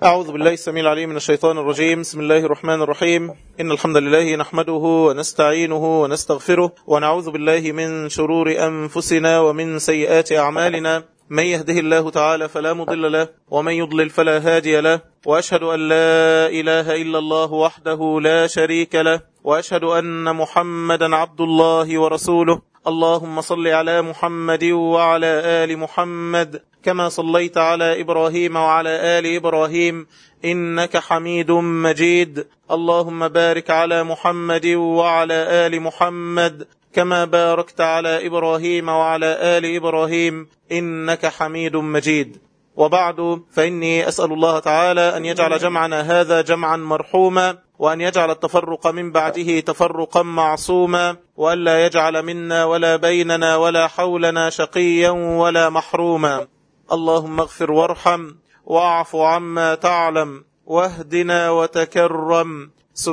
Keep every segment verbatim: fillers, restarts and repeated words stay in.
أعوذ بالله السميع العليم من الشيطان الرجيم. بسم الله الرحمن الرحيم. إن الحمد لله نحمده ونستعينه ونستغفره ونعوذ بالله من شرور أنفسنا ومن سيئات أعمالنا. من يهده الله تعالى فلا مضل له ومن يضلل فلا هادي له، وأشهد أن لا إله إلا الله وحده لا شريك له، وأشهد أن محمدا عبد الله ورسوله. اللهم صل على محمد وعلى آل محمد كما صليت على إبراهيم وعلى آل إبراهيم إنك حميد مجيد. اللهم بارك على محمد وعلى آل محمد كما باركت على إبراهيم وعلى آل إبراهيم إنك حميد مجيد. وبعد، فإني أسأل الله تعالى أن يجعل جمعنا هذا جمعا مرحوما، وأن يجعل التفرق من بعده تفرقا معصوما، وأن لا يجعل منا ولا بيننا ولا حولنا شقيا ولا محروما. اللهم اغفر وارحم واعف عما تعلم واهدنا وتكرم،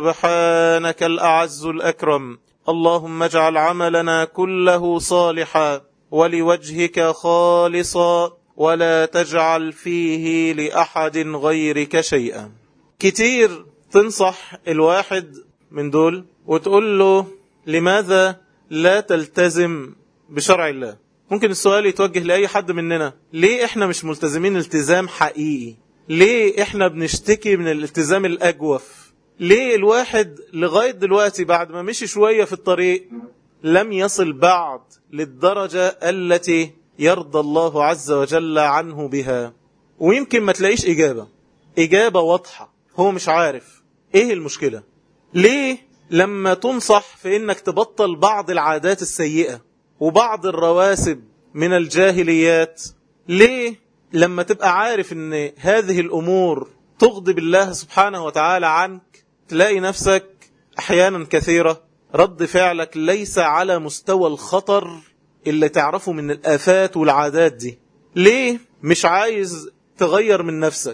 سبحانك الأعز الأكرم. اللهم اجعل عملنا كله صالحا ولوجهك خالصا، ولا تجعل فيه لأحد غيرك شيئا. كتير تنصح الواحد من دول وتقول له لماذا لا تلتزم بشرع الله؟ ممكن السؤال يتوجه لأي حد مننا، ليه احنا مش ملتزمين التزام حقيقي؟ ليه احنا بنشتكي من الالتزام الأجوف؟ ليه الواحد لغاية دلوقتي بعد ما مشي شوية في الطريق لم يصل بعد للدرجة التي يرضى الله عز وجل عنه بها؟ ويمكن ما تلاقيش إجابة إجابة واضحة، هو مش عارف إيه المشكلة. ليه لما تنصح في إنك تبطل بعض العادات السيئة وبعض الرواسب من الجاهليات، ليه لما تبقى عارف إن هذه الأمور تغضب الله سبحانه وتعالى عنك تلاقي نفسك أحيانا كثيرة رد فعلك ليس على مستوى الخطر اللي تعرفه من الآفات والعادات دي؟ ليه مش عايز تغير من نفسك؟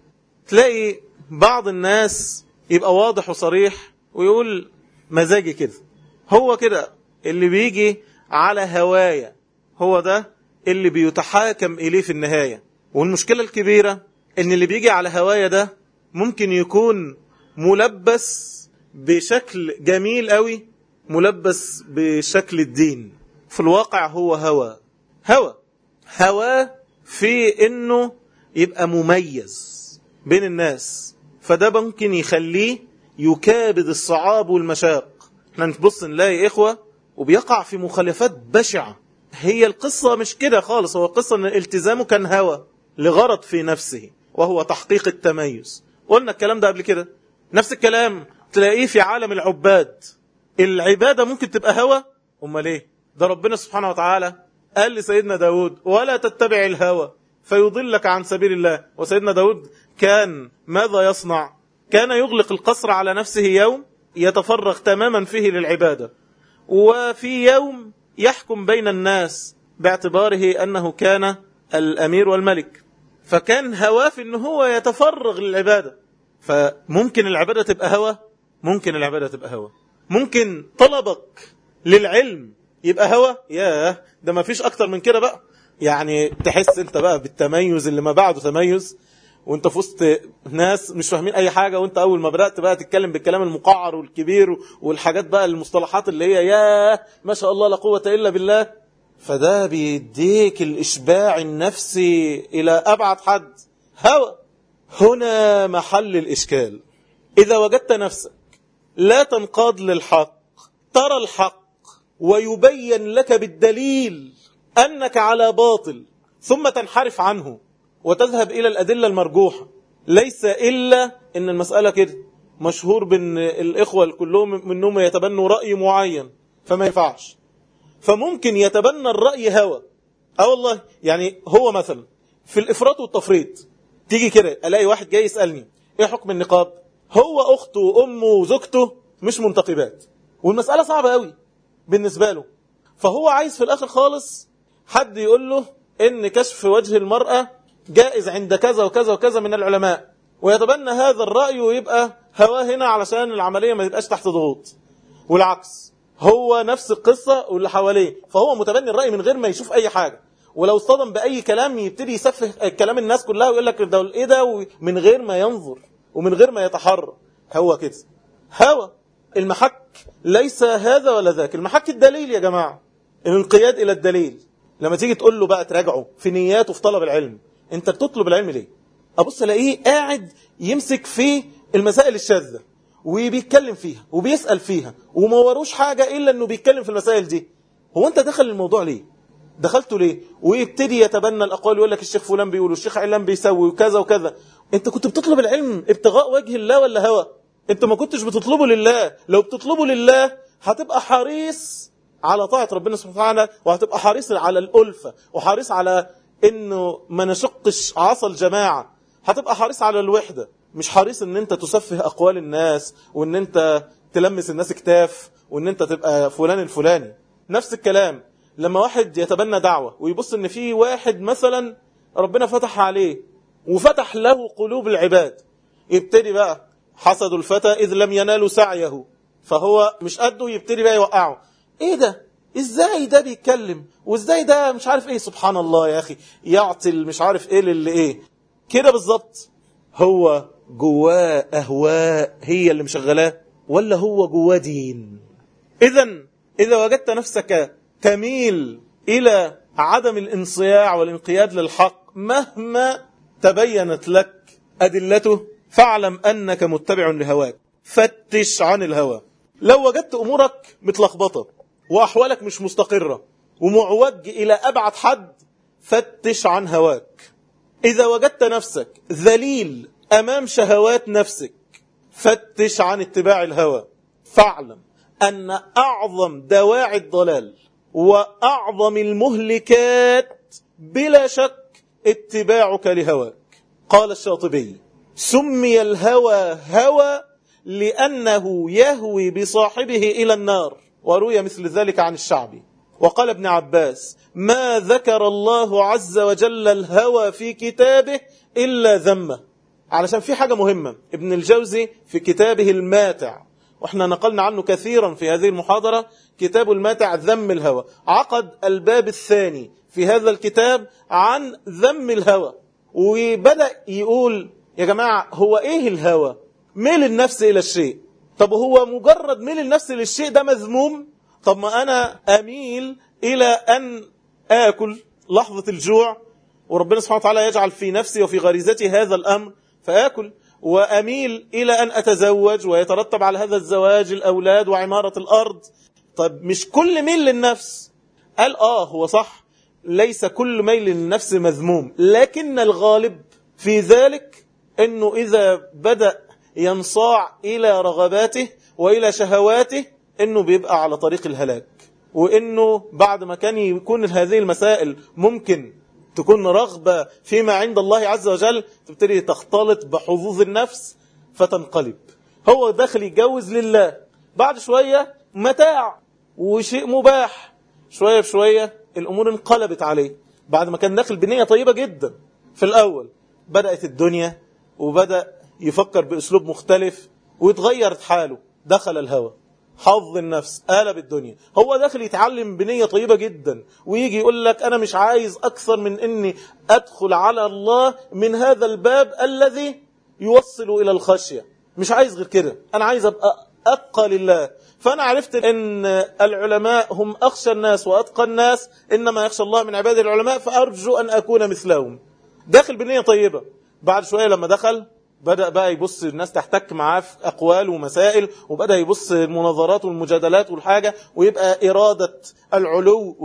تلاقي بعض الناس يبقى واضح وصريح ويقول مزاجي كده، هو كده اللي بيجي على هواية، هو ده اللي بيتحاكم إليه في النهاية. والمشكلة الكبيرة ان اللي بيجي على هواية ده ممكن يكون ملبس بشكل جميل قوي، ملبس بشكل الدين، في الواقع هو هوى هوى هوى في انه يبقى مميز بين الناس، فده ممكن يخليه يكابد الصعاب والمشاق. احنا نبص نلاقي اخوة وبيقع في مخالفات بشعة. هي القصة مش كده خالص، هو القصة ان التزامه كان هوى لغرض في نفسه وهو تحقيق التميز. قلنا الكلام ده قبل كده. نفس الكلام تلاقيه في عالم العباد. العبادة ممكن تبقى هوى، أما ليه؟ ده ربنا سبحانه وتعالى قال لسيدنا داود ولا تتبع الهوى فيضلك عن سبيل الله. وسيدنا داود كان ماذا يصنع؟ كان يغلق القصر على نفسه يوم يتفرغ تماما فيه للعبادة، وفي يوم يحكم بين الناس باعتباره أنه كان الأمير والملك، فكان هواه في أنه هو يتفرغ للعبادة. فممكن العبادة تبقى هوى، ممكن العبادة تبقى هوى، ممكن طلبك للعلم يبقى هوى. ياه، ده ما فيش أكتر من كده بقى. يعني تحس انت بقى بالتميز اللي ما بعده تميز، وانت في وسط ناس مش فاهمين اي حاجة، وانت اول ما بدأت بقى تتكلم بالكلام المقعر والكبير والحاجات بقى المصطلحات اللي هي ياه ما شاء الله لا قوة إلا بالله، فده بيديك الإشباع النفسي إلى أبعد حد. هوى. هنا محل الإشكال. إذا وجدت نفسك لا تنقاد للحق، ترى الحق ويبين لك بالدليل أنك على باطل، ثم تنحرف عنه وتذهب إلى الأدلة المرجوحة، ليس إلا أن المسألة كده مشهور بأن الإخوة كلهم منهم يتبنوا رأي معين فما ينفعش، فممكن يتبنى الرأي هوى. اه والله، يعني هو مثلا في الإفراط والتفريط تيجي كده ألاقي واحد جاي يسألني إيه حكم النقاب؟ هو أخته وأمه وزوجته مش منتقبات، والمسألة صعبة قوي بالنسبة له، فهو عايز في الآخر خالص حد يقول له إن كشف وجه المرأة جائز عند كذا وكذا وكذا من العلماء، ويتبنى هذا الرأي ويبقى هواه هنا علشان العملية ما تبقاش تحت ضغوط. والعكس، هو نفس القصة واللي حواليه، فهو متبني الرأي من غير ما يشوف أي حاجة، ولو اصطدم بأي كلام يبتدي يسفه كلام الناس كلها ويقول لك ده ايه ده، من غير ما ينظر ومن غير ما يتحرى. هو كده هوى. المحك ليس هذا ولا ذاك، المحك الدليل يا جماعة، الانقياد إلى الدليل. لما تيجي تقول له بقى تراجعه في نياته في طلب العلم، انت بتطلب العلم ليه؟ أبص الاقيه قاعد يمسك في المسائل الشاذة وبيتكلم فيها وبيسأل فيها وما وروش حاجة إلا أنه بيتكلم في المسائل دي. هو أنت دخل الموضوع ليه؟ دخلته ليه؟ ويبتدي يتبنى الأقوال ويقول لك الشيخ فلان بيقول والشيخ علان بيسوي وكذا وكذا. أنت كنت بتطلب العلم ابتغاء وجه الله ولا هوى؟ أنت ما كنتش بتطلبه لله. لو بتطلبه لله هتبقى حريص على طاعة ربنا سبحانه وتعالى، وهتبقى حريص على الألفة، وحريص على أنه ما نشقش عصا الجماعة، هتبقى حريص على الوحدة، مش حريص ان انت تسفه اقوال الناس وان انت تلمس الناس كتاف وان انت تبقى فلان الفلاني. نفس الكلام لما واحد يتبنى دعوة ويبص ان في واحد مثلا ربنا فتح عليه وفتح له قلوب العباد، يبتدي بقى حسد الفتى اذ لم ينالوا سعيه، فهو مش قده، يبتدي بقى يوقعه. ايه ده؟ ازاي ده بيتكلم؟ وازاي ده مش عارف ايه؟ سبحان الله يا اخي، يعطي مش عارف ايه للي ايه كده بالظبط. هو جواه أهواء هي اللي مشغلاه ولا هو جواه دين؟ إذن إذا وجدت نفسك تميل إلى عدم الانصياع والانقياد للحق مهما تبينت لك أدلته، فاعلم أنك متبع لهواك. فتش عن الهوى. لو وجدت أمورك متلخبطة وأحوالك مش مستقرة ومعوج إلى أبعد حد، فتش عن هواك. إذا وجدت نفسك ذليل أمام شهوات نفسك، فتش عن اتباع الهوى. فاعلم أن أعظم دواعي الضلال وأعظم المهلكات بلا شك اتباعك لهواك. قال الشاطبي: سمي الهوى هوى لأنه يهوي بصاحبه إلى النار، وروي مثل ذلك عن الشعبي. وقال ابن عباس: ما ذكر الله عز وجل الهوى في كتابه إلا ذمه. علشان في حاجة مهمة، ابن الجوزي في كتابه الماتع، واحنا نقلنا عنه كثيرا في هذه المحاضرة، كتاب الماتع ذم الهوى، عقد الباب الثاني في هذا الكتاب عن ذم الهوى، وبدأ يقول يا جماعة هو ايه الهوى؟ ميل النفس إلى الشيء. طب هو مجرد ميل النفس للشيء ده مذموم؟ طب ما أنا أميل إلى أن آكل لحظة الجوع، وربنا سبحانه وتعالى يجعل في نفسي وفي غريزتي هذا الأمر فآكل، وأميل إلى أن أتزوج ويترتب على هذا الزواج الأولاد وعمارة الأرض. طب مش كل ميل للنفس. قال آه هو صح، ليس كل ميل للنفس مذموم، لكن الغالب في ذلك أنه إذا بدأ ينصاع إلى رغباته وإلى شهواته أنه بيبقى على طريق الهلاك، وأنه بعد ما كان يكون هذه المسائل ممكن تكون رغبة فيما عند الله عز وجل، تبتدي تختلط بحظوظ النفس فتنقلب. هو داخل يتجوز لله، بعد شوية متاع وشيء مباح، شوية بشوية الأمور انقلبت عليه. بعد ما كان داخل بنية طيبة جدا في الأول، بدأت الدنيا وبدأ يفكر بأسلوب مختلف ويتغيرت حاله، دخل الهوى، حظ النفس، قلب الدنيا. هو داخل يتعلم بنية طيبة جدا، ويجي يقول لك أنا مش عايز أكثر من أني أدخل على الله من هذا الباب الذي يوصل إلى الخشية، مش عايز غير كده، أنا عايز أبقى أتقى لله. فأنا عرفت أن العلماء هم أخشى الناس وأتقى الناس، إنما يخشى الله من عباد العلماء، فأرجو أن أكون مثلهم. داخل بنية طيبة، بعد شوية لما دخل بدأ بقى يبص الناس تحتك معاه في أقوال ومسائل، وبدأ يبص المناظرات والمجادلات والحاجة، ويبقى إرادة العلو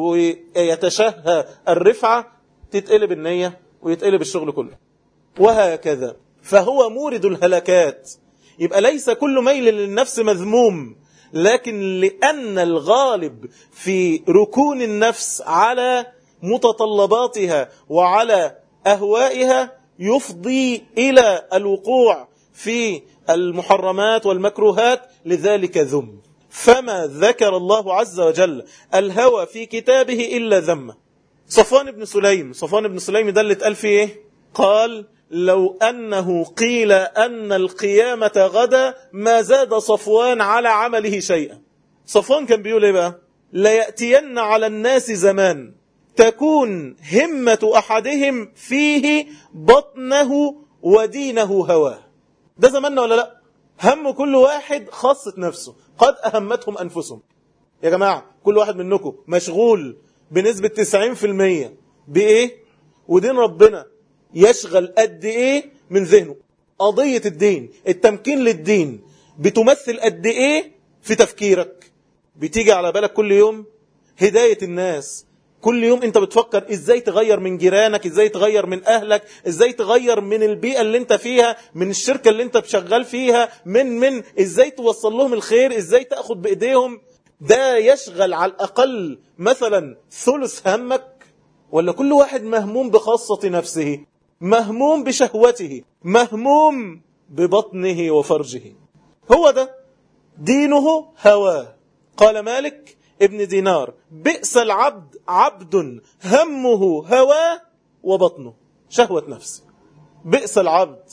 ويتشهى الرفعة، تتقلب النية ويتقلب الشغل كله، وهكذا. فهو مورد الهلكات. يبقى ليس كل ميل للنفس مذموم، لكن لأن الغالب في ركون النفس على متطلباتها وعلى أهوائها يفضي إلى الوقوع في المحرمات والمكروهات، لذلك ذم. فما ذكر الله عز وجل الهوى في كتابه إلا ذمه. صفوان بن سليم صفوان بن سليم ده اللي اتقال فيه إيه؟ قال لو أنه قيل أن القيامة غدا ما زاد صفوان على عمله شيئا. صفوان كان بيقول إيه بقى؟ ليأتين على الناس زمان تكون همة أحدهم فيه بطنه ودينه هواه. ده زماننا ولا لا؟ هم كل واحد خاصة نفسه، قد أهمتهم أنفسهم. يا جماعة كل واحد منكم مشغول بنسبة تسعين في المية بإيه؟ ودين ربنا يشغل قد إيه من ذهنه؟ قضية الدين، التمكين للدين بتمثل قد إيه في تفكيرك؟ بتيجي على بالك كل يوم هداية الناس، كل يوم انت بتفكر ازاي تغير من جيرانك، ازاي تغير من اهلك، ازاي تغير من البيئة اللي انت فيها، من الشركة اللي انت بشغال فيها، من من ازاي توصل لهم الخير، ازاي تاخد بايديهم. ده يشغل على الاقل مثلا ثلث همك؟ ولا كل واحد مهموم بخاصة نفسه، مهموم بشهوته، مهموم ببطنه وفرجه؟ هو ده دينه هواه. قال مالك ابن دينار: بئس العبد عبد همه هواه وبطنه شهوة نفسه. بئس العبد.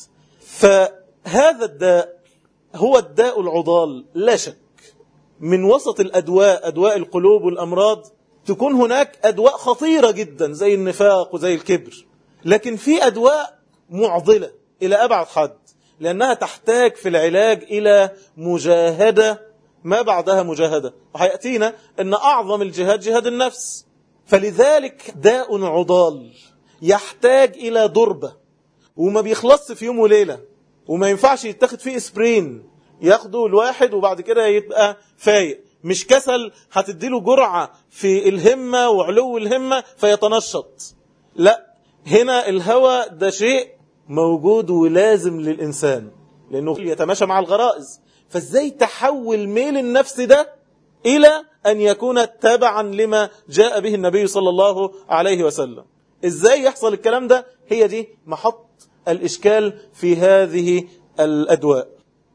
فهذا الداء هو الداء العضال لا شك. من وسط الأدواء، أدواء القلوب والأمراض، تكون هناك أدواء خطيرة جدا زي النفاق وزي الكبر، لكن في أدواء معضلة إلى أبعد حد، لأنها تحتاج في العلاج إلى مجاهدة ما بعدها مجاهدة. وحيأتينا أن أعظم الجهاد جهاد النفس. فلذلك داء عضال يحتاج إلى ضربة، وما بيخلص في يوم وليلة، وما ينفعش يتخذ فيه اسبرين ياخده الواحد وبعد كده يبقى فايق. مش كسل هتديله جرعة في الهمة وعلو الهمة فيتنشط. لا، هنا الهوى ده شيء موجود ولازم للإنسان، لأنه يتماشى مع الغرائز. فازاي تحول ميل النفس ده إلى أن يكون تابعا لما جاء به النبي صلى الله عليه وسلم؟ ازاي يحصل الكلام ده؟ هي دي محط الإشكال في هذه الأدواء.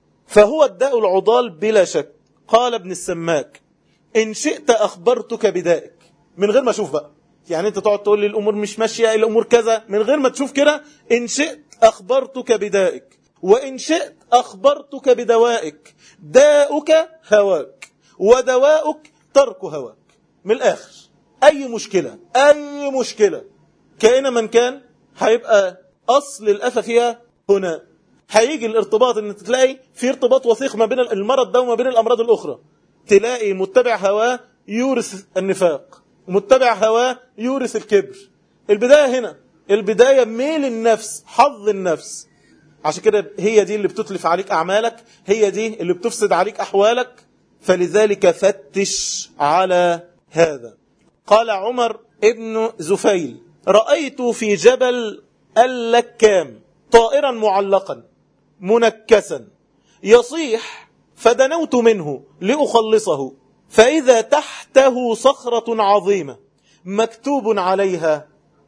فهو الداء العضال بلا شك. قال ابن السماك: إن شئت أخبرتك بدائك. من غير ما أشوف بقى، يعني أنت تقعد تقول لي الأمور مش ماشية، الأمور كذا، من غير ما تشوف كده. إن شئت أخبرتك بدائك، وإن شئت أخبرتك بدوائك. داؤك هواك، ودواؤك ترك هواك. من الآخر، أي مشكلة أي مشكلة كائن من كان، هيبقى أصل الأفة فيها هنا. هيجي الارتباط ان تلاقي في ارتباط وثيق ما بين المرض ده وما بين الأمراض الأخرى. تلاقي متبع هواه يورث النفاق، متبع هواه يورث الكبر. البداية هنا، البداية ميل النفس، حظ النفس. عشان كده هي دي اللي بتتلف عليك أعمالك، هي دي اللي بتفسد عليك أحوالك. فلذلك فتش على هذا. قال عمر ابن زفيل: رأيت في جبل اللكام طائرا معلقا منكسا يصيح، فدنوت منه لأخلصه، فإذا تحته صخرة عظيمة مكتوب عليها: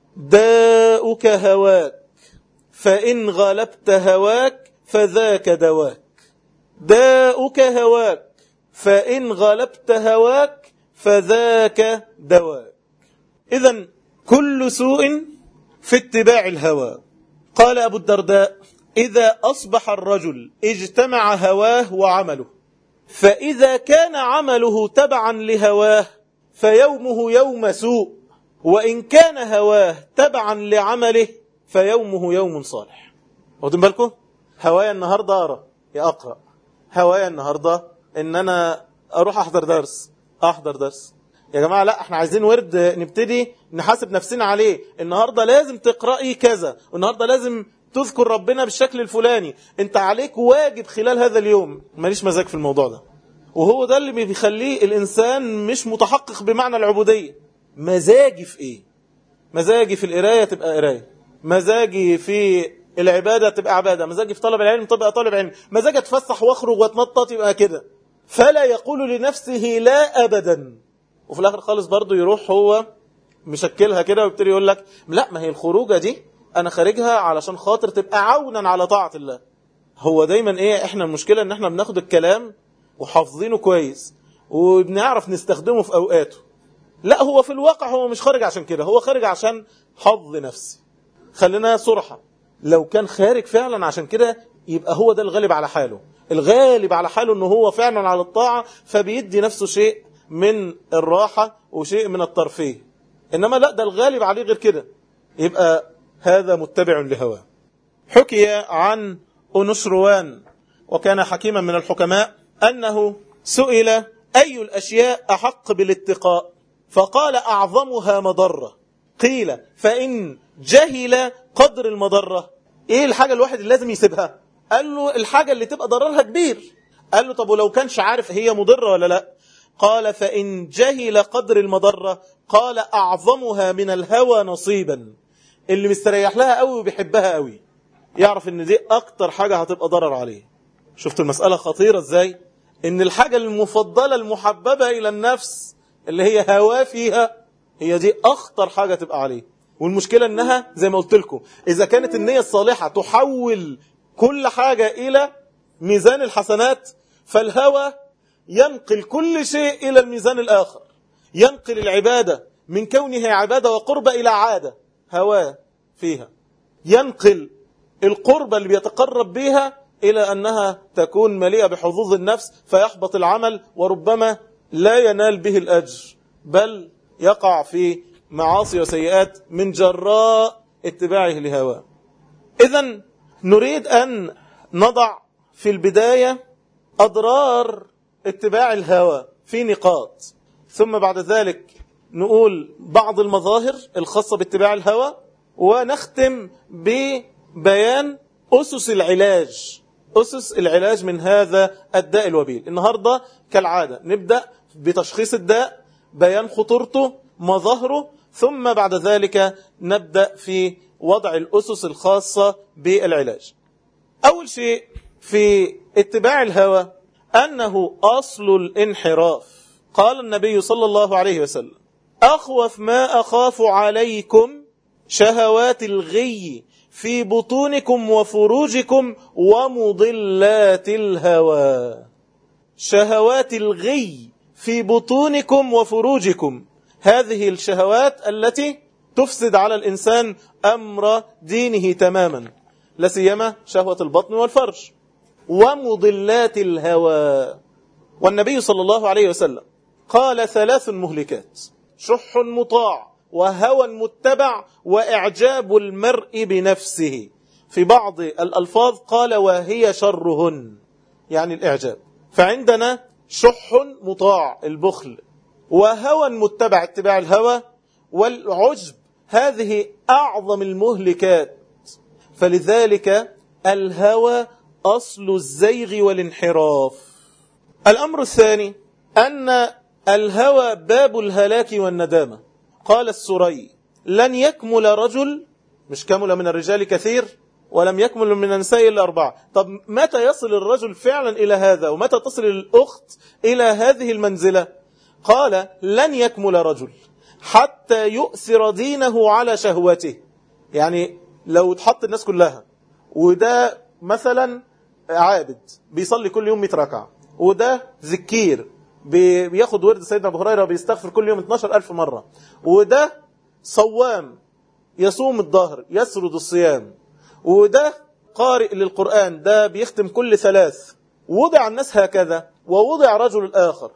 داؤك هواك، فإن غلبت هواك فذاك دواك. داؤك هواك، فإن غلبت هواك فذاك دواك. إذن كل سوء في اتباع الهوى. قال أبو الدرداء: إذا أصبح الرجل اجتمع هواه وعمله، فإذا كان عمله تبعا لهواه فيومه يوم سوء، وإن كان هواه تبعا لعمله فيومه يوم صالح. واخدين بالكم؟ هوايا النهاردة أقرأ يا أقرأ، هوايا النهاردة إن أنا أروح أحضر درس أحضر درس. يا جماعة لا، احنا عايزين ورد نبتدي نحاسب نفسنا عليه. النهاردة لازم تقرأي كذا، والنهاردة لازم تذكر ربنا بالشكل الفلاني. انت عليك واجب خلال هذا اليوم. ماليش مزاج في الموضوع ده، وهو ده اللي بيخليه الإنسان مش متحقق بمعنى العبودية. مزاجي في ايه؟ مزاجي في القراية تبقى قراية، مزاجي في العبادة تبقى عبادة، مزاجي في طلب العلم تبقى طالب علم، مزاجي اتفسح واخرج واتنطط يبقى كده. فلا يقول لنفسه لا أبدا، وفي الآخر خالص برضو يروح هو مشكلها كده ويبتدي يقول لك لا، ما هي الخروجة دي أنا خارجها علشان خاطر تبقى عونا على طاعة الله. هو دايما إيه، إحنا المشكلة إن إحنا بناخد الكلام وحافظينه كويس وبنعرف نستخدمه في أوقاته. لا، هو في الواقع هو مش خارج عشان كده، هو خارج عشان حظ نفسي. خلينا صرحة، لو كان خارج فعلا عشان كده يبقى هو ده الغالب على حاله. الغالب على حاله إنه هو فعلا على الطاعة، فبيدي نفسه شيء من الراحة وشيء من الترفيه. إنما لا، ده الغالب عليه غير كده، يبقى هذا متبع لهواه. حكي عن أنشروان، وكان حكيما من الحكماء، أنه سئل أي الأشياء أحق بالاتقاء؟ فقال أعظمها مضرة. قيل فإن جهل قدر المضرة، إيه الحاجة الواحد اللي لازم يسيبها؟ قال له الحاجة اللي تبقى ضررها كبير. قال له طب ولو كانش عارف هي مضرة ولا لا؟ قال فإن جهل قدر المضرة، قال أعظمها من الهوى نصيبا. اللي مستريح لها قوي وبيحبها قوي يعرف ان دي اكتر حاجة هتبقى ضرر عليه. شفت المسألة خطيرة ازاي؟ ان الحاجة المفضلة المحببة الى النفس اللي هي هواه فيها، هي دي اخطر حاجة تبقى عليه. والمشكلة انها زي ما قلت لكم، اذا كانت النية الصالحة تحول كل حاجة الى ميزان الحسنات، فالهوى ينقل كل شيء الى الميزان الاخر، ينقل العبادة من كونها عبادة وقربة الى عادة هواه فيها، ينقل القربة اللي بيتقرب بها إلى أنها تكون مليئة بحظوظ النفس فيحبط العمل، وربما لا ينال به الأجر، بل يقع في معاصي وسيئات من جراء اتباعه لهواه. إذن نريد أن نضع في البداية أضرار اتباع الهوى في نقاط، ثم بعد ذلك نقول بعض المظاهر الخاصة باتباع الهوى، ونختم ببيان أسس العلاج، أسس العلاج من هذا الداء الوبيل. النهاردة كالعادة نبدأ بتشخيص الداء، بيان خطورته، مظاهره، ثم بعد ذلك نبدأ في وضع الأسس الخاصة بالعلاج. أول شيء في اتباع الهوى أنه أصل الانحراف. قال النبي صلى الله عليه وسلم: أخوف ما أخاف عليكم شهوات الغي في بطونكم وفروجكم ومضلات الهوى. شهوات الغي في بطونكم وفروجكم، هذه الشهوات التي تفسد على الإنسان أمر دينه تماما، لا سيما شهوة البطن والفرج. ومضلات الهوى، والنبي صلى الله عليه وسلم قال: ثلاث مهلكات: شح مطاع، وهوى متبع، وإعجاب المرء بنفسه. في بعض الألفاظ قال: وهي شرهن، يعني الإعجاب. فعندنا شح مطاع البخل، وهوى متبع اتباع الهوى، والعجب، هذه أعظم المهلكات. فلذلك الهوى أصل الزيغ والانحراف. الأمر الثاني أن الهوى باب الهلاك والندامة. قال السري: لن يكمل رجل، مش كمل من الرجال كثير ولم يكمل من النساء إلا أربعة. طب متى يصل الرجل فعلا إلى هذا، ومتى تصل الأخت إلى هذه المنزلة؟ قال: لن يكمل رجل حتى يؤثر دينه على شهوته. يعني لو تحط الناس كلها، وده مثلا عابد بيصلي كل يوم مئة ركعة، وده ذكير بياخد ورد سيدنا أبو هريرة بيستغفر كل يوم اثناشر ألف مرة، وده صوام يصوم الظهر يسرد الصيام، وده قارئ للقرآن ده بيختم كل ثلاث، وضع الناس هكذا، ووضع رجل الآخر،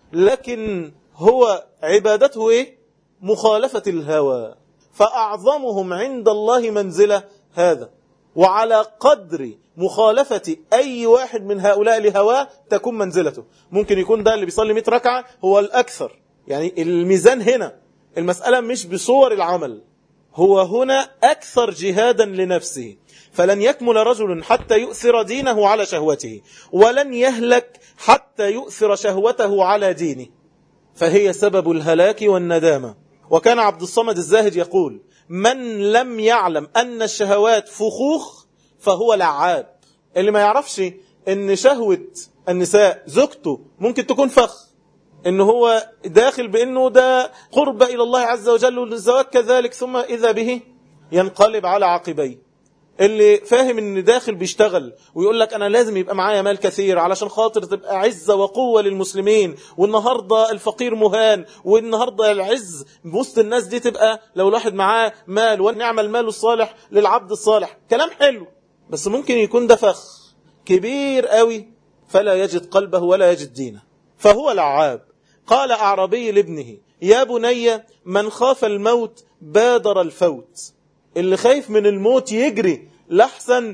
لكن هو عبادته إيه؟ مخالفة الهوى. فأعظمهم عند الله منزلة هذا، وعلى قدر مخالفة أي واحد من هؤلاء لهواه تكون منزلته. ممكن يكون ده اللي بيصلي مئة ركعة هو الأكثر، يعني الميزان هنا المسألة مش بصور العمل، هو هنا أكثر جهادا لنفسه. فلن يكمل رجل حتى يؤثر دينه على شهوته، ولن يهلك حتى يؤثر شهوته على دينه، فهي سبب الهلاك والندامة. وكان عبد الصمد الزاهد يقول: من لم يعلم أن الشهوات فخوخ فهو لعاب. اللي ما يعرفش أن شهوة النساء زوجته ممكن تكون فخ، أنه هو داخل بأنه ده قرب إلى الله عز وجل، والزواج كذلك، ثم إذا به ينقلب على عقبيه. اللي فاهم ان داخل بيشتغل ويقول لك انا لازم يبقى معايا مال كثير علشان خاطر تبقى عزة وقوة للمسلمين، والنهاردة الفقير مهان، والنهاردة العز وسط الناس دي تبقى لو الواحد معاه مال، ونعمل المال الصالح للعبد الصالح. كلام حلو، بس ممكن يكون ده فخ كبير قوي، فلا يجد قلبه ولا يجد دينه، فهو لعاب. قال أعربي لابنه: يا بني من خاف الموت بادر الفوت. اللي خايف من الموت يجري لحسن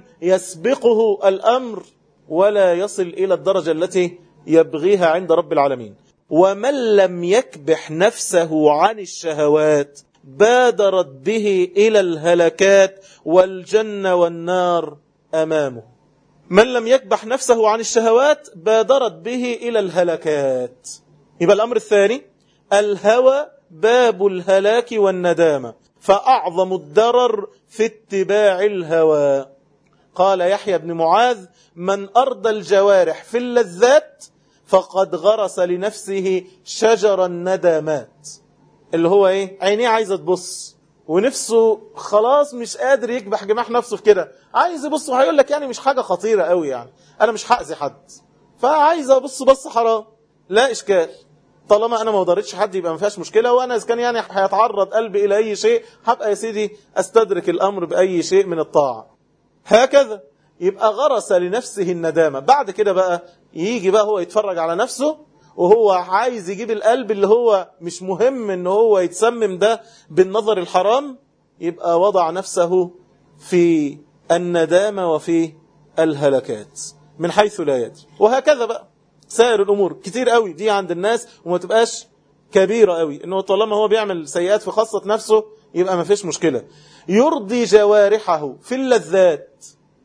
يسبقه الأمر ولا يصل إلى الدرجة التي يبغيها عند رب العالمين. ومن لم يكبح نفسه عن الشهوات بادرت به إلى الهلكات والجنة والنار أمامه. من لم يكبح نفسه عن الشهوات بادرت به إلى الهلكات. يبقى الأمر الثاني الهوى باب الهلاك والندامة، فأعظم الضرر في اتباع الهوى. قال يحيى بن معاذ من أرضى الجوارح في اللذات فقد غرس لنفسه شجر الندامات. اللي هو ايه؟ عينيه عايزة تبص ونفسه خلاص مش قادر يكبح جماح نفسه في كده، عايز يبص وهيقول لك يعني مش حاجة خطيرة قوي، يعني انا مش هأذي حد فعايز ابص بص حرام، لا اشكال، طالما انا ما ضرتش حد يبقى ما فيهاش مشكله، وانا اذا كان يعني هيتعرض قلبي الى اي شيء هبقى يا سيدي استدرك الامر باي شيء من الطاعه. هكذا يبقى غرس لنفسه الندامه. بعد كده بقى يجي بقى هو يتفرج على نفسه وهو عايز يجيب القلب اللي هو مش مهم ان هو يتسمم ده بالنظر الحرام، يبقى وضع نفسه في الندامه وفي الهلكات من حيث لا يدري. وهكذا بقى سائر الأمور كتير قوي دي عند الناس وما تبقاش كبيرة قوي، إنه طالما هو بيعمل سيئات في خاصة نفسه يبقى ما فيش مشكلة. يرضي جوارحه في اللذات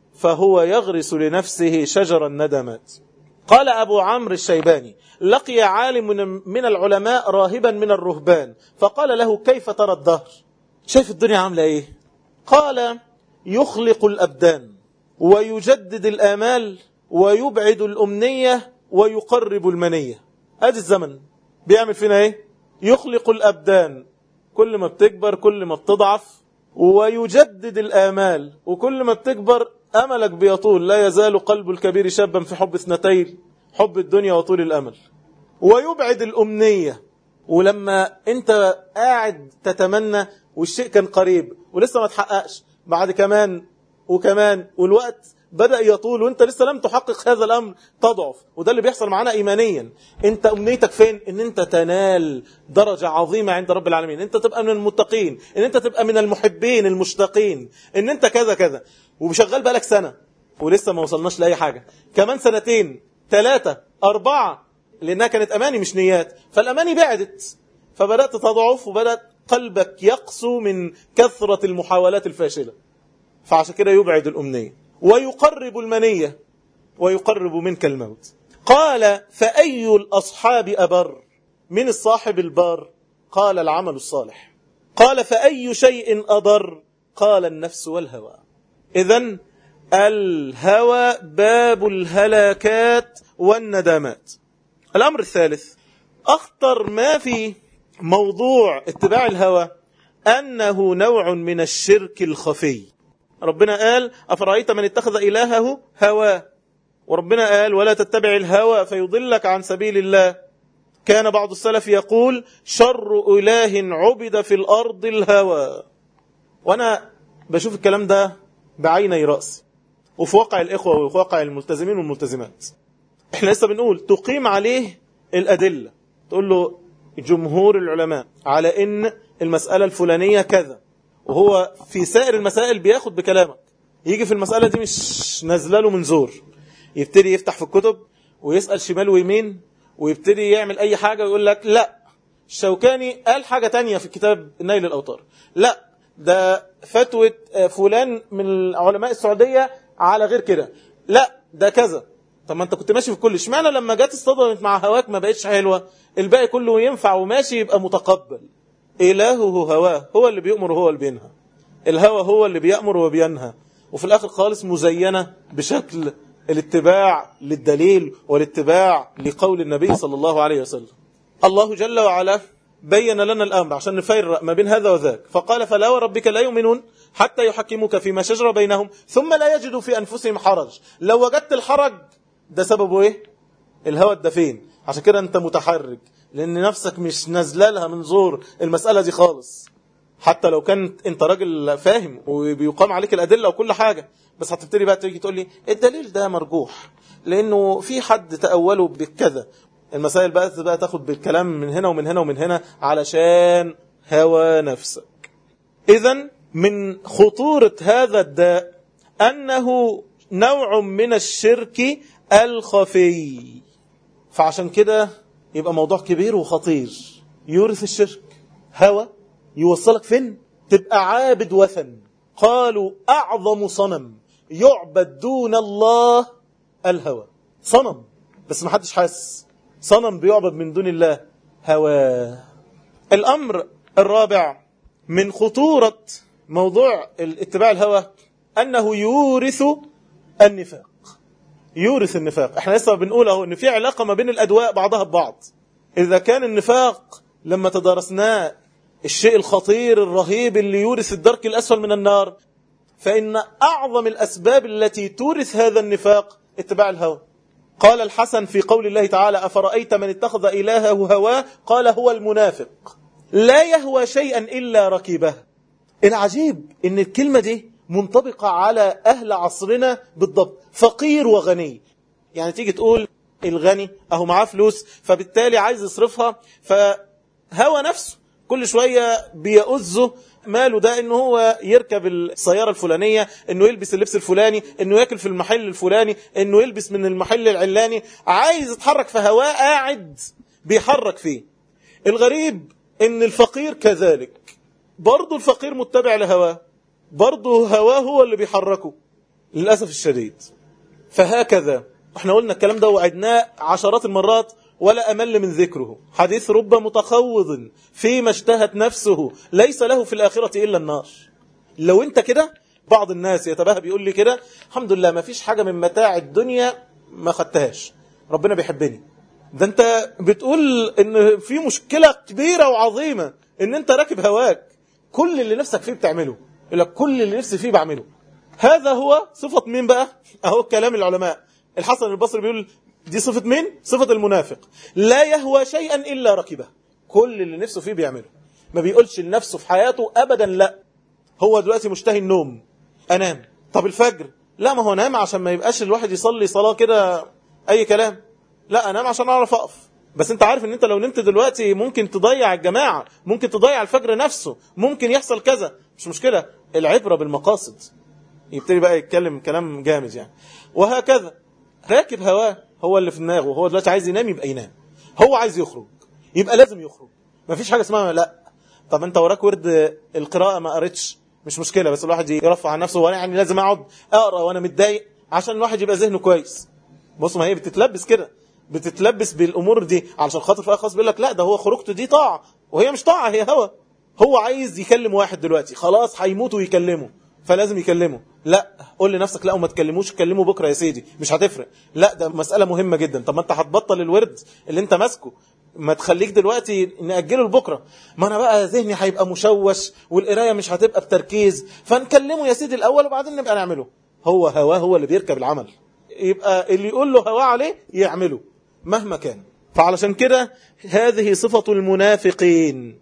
فهو يغرس لنفسه شجر الندمات. قال أبو عمرو الشيباني لقي عالم من العلماء راهبا من الرهبان فقال له كيف ترى الدهر؟ شايف الدنيا عاملة إيه؟ قال يخلق الأبدان ويجدد الآمال ويبعد الأمنية ويقرب المنية. ادي الزمن بيعمل فينا ايه؟ يخلق الابدان، كل ما بتكبر كل ما بتضعف، ويجدد الامال، وكل ما بتكبر املك بيطول. لا يزال قلب الكبير شابا في حب اثنتين، حب الدنيا وطول الامل. ويبعد الامنية، ولما انت قاعد تتمنى والشيء كان قريب ولسه ما تحققش، بعد كمان وكمان والوقت بدأ يطول وانت لسه لم تحقق هذا الامر تضعف. وده اللي بيحصل معنا ايمانيا. انت امنيتك فين؟ ان انت تنال درجة عظيمة عند رب العالمين، انت تبقى من المتقين، ان انت تبقى من المحبين المشتاقين، ان انت كذا كذا، وشغال بقالك سنة ولسه ما وصلناش لأي حاجة. كمان سنتين ثلاثة أربعة، لأنها كانت أماني مش نيات، فالأماني بعدت فبدأت تضعف وبدأت قلبك يقسو من كثرة المحاولات الفاشلة. فعشان كده يبعد الأمنية ويقرب المنية ويقرب منك الموت. قال فأي الأصحاب أبر؟ من الصاحب البار؟ قال العمل الصالح. قال فأي شيء أضر؟ قال النفس والهوى. إذن الهوى باب الهلاكات والندامات. الأمر الثالث أخطر ما في موضوع اتباع الهوى أنه نوع من الشرك الخفي. ربنا قال أفرأيت من اتخذ إلهه هواه، وربنا قال ولا تتبع الهوى فيضلك عن سبيل الله. كان بعض السلف يقول شر إله عبد في الأرض الهوى. وأنا بشوف الكلام ده بعيني رأسي وفي واقع الإخوة وفي واقع الملتزمين والملتزمات. احنا لسه بنقول تقيم عليه الأدلة، تقول له جمهور العلماء على إن المسألة الفلانية كذا، وهو في سائر المسائل بياخد بكلامك. يجي في المسألة دي مش نازله له من زور، يبتدي يفتح في الكتب ويسأل شمال ويمين ويبتدي يعمل أي حاجة ويقول لك لا الشوكاني قال حاجة تانية في كتاب نيل الأوطار، لا ده فتوى فلان من علماء السعودية على غير كده، لا ده كذا. طب ما انت كنت ماشي في كل، اشمعنى لما جت اصطدمت مع هواك ما بقتش حلوة؟ الباقي كله ينفع وماشي يبقى متقبل. إلهه هواه، هو اللي بيأمر وهو اللي بينهى. الهوى هو اللي بيأمر وبينهى، وفي الآخر خالص مزينة بشكل الاتباع للدليل والاتباع لقول النبي صلى الله عليه وسلم. الله جل وعلا بين لنا الأمر عشان نفرق ما بين هذا وذاك، فقال فلا وربك لا يؤمنون حتى يحكموك فيما شجر بينهم ثم لا يجدوا في أنفسهم حرج. لو وجدت الحرج ده سببه إيه؟ الهوى الدفين. عشان كده أنت متحرج لأن نفسك مش نازله لها من زور المسألة دي خالص، حتى لو كنت أنت راجل فاهم وبيقام عليك الأدلة وكل حاجة، بس هتبتدي بقى تيجي تقول لي الدليل ده مرجوح لأنه في حد تأوله بكذا. المسائل بقى بقى تاخد بالكلام من هنا ومن هنا ومن هنا علشان هوى نفسك. إذن من خطورة هذا الداء أنه نوع من الشرك الخفي، فعشان كده يبقى موضوع كبير وخطير يورث الشرك. هوى يوصلك فين؟ تبقى عابد وثن. قالوا أعظم صنم يعبد دون الله الهوى. صنم بس ما حدش حاسس، صنم بيعبد من دون الله، هوى. الأمر الرابع من خطورة موضوع اتباع الهوى أنه يورث النفاق. يورث النفاق. احنا لسه بنقول اهو ان في علاقة ما بين الأدواء بعضها ببعض. إذا كان النفاق لما تدارسناه الشيء الخطير الرهيب اللي يورث الدرك الأسفل من النار، فإن أعظم الأسباب التي تورث هذا النفاق اتباع الهوى. قال الحسن في قول الله تعالى أفرأيت من اتخذ إلهه هواه قال هو المنافق لا يهوى شيئا إلا ركبه. العجيب إن الكلمة دي منطبقة على أهل عصرنا بالضبط، فقير وغني. يعني تيجي تقول الغني أهو معاه فلوس فبالتالي عايز يصرفها، فهوى نفسه كل شوية بيأذه ماله ده انه هو يركب السيارة الفلانية، انه يلبس اللبس الفلاني، انه يأكل في المحل الفلاني، انه يلبس من المحل العلاني، عايز يتحرك في هواه قاعد بيحرك فيه. الغريب ان الفقير كذلك، برضو الفقير متبع لهواه، برضو هواه هو اللي بيحركه للأسف الشديد. فهكذا احنا قلنا الكلام ده وعدناه عشرات المرات ولا أمل من ذكره. حديث رب متخوض فيما اشتهت نفسه ليس له في الآخرة إلا النار. لو انت كده، بعض الناس يتباهى بيقول لي كده الحمد لله ما فيش حاجة من متاع الدنيا ما خدتهاش، ربنا بيحبني. ده انت بتقول ان في مشكلة كبيرة وعظيمة ان انت راكب هواك، كل اللي نفسك فيه بتعمله، إلا كل اللي نفسي فيه بعمله. هذا هو صفة مين بقى؟ اهو كلام العلماء. الحسن البصري بيقول دي صفة مين؟ صفة المنافق. لا يهوى شيئا إلا ركبه، كل اللي نفسه فيه بيعمله، ما بيقولش لنفسه في حياته أبدا لا. هو دلوقتي مشتهي النوم، أنام. طب الفجر؟ لا، ما هو نام عشان ما يبقاش الواحد يصلي صلاة كده أي كلام، لا أنام عشان أعرف أقف. بس انت عارف ان انت لو نمت دلوقتي ممكن تضيع الجماعة، ممكن تضيع الفجر نفسه، ممكن يحصل كذا. مش مشكلة، العبرة بالمقاصد. يبتدي بقى يتكلم كلام جامد يعني. وهكذا راكب هواه، هو اللي في دماغه، هو دلوقتي عايز ينام يبقى ينام، هو عايز يخرج يبقى لازم يخرج، ما فيش حاجة اسمها لا. طب انت وراك ورد القراءة ما قريتش، مش مشكلة، بس الواحد يرفع عن نفسه، وانا يعني لازم اقعد اقرا وانا متضايق عشان الواحد يبقى ذهنه كويس. بص، ما هي بتتلبس كده، بتتلبس بالامور دي علشان خاطر في خاص بيقول لك لا ده هو خروجته دي طاعة، وهي مش طاعة، هي هوى. هو عايز يكلم واحد دلوقتي خلاص هيموت ويكلمه فلازم يكلمه، لا قول لنفسك لا وما تكلموش، كلمه بكره يا سيدي مش هتفرق، لا ده مسألة مهمة جدا. طب ما انت هتبطل الورد اللي انت ماسكه، ما تخليك دلوقتي نأجله لبكره، ما انا بقى ذهني هيبقى مشوش والقرايه مش هتبقى بتركيز، فنكلمه يا سيدي الاول وبعدين نبقى نعمله. هو هواه هو اللي بيركب العمل، يبقى اللي يقول له هواه عليه يعمله مهما كان. فعلشان كده هذه صفة المنافقين.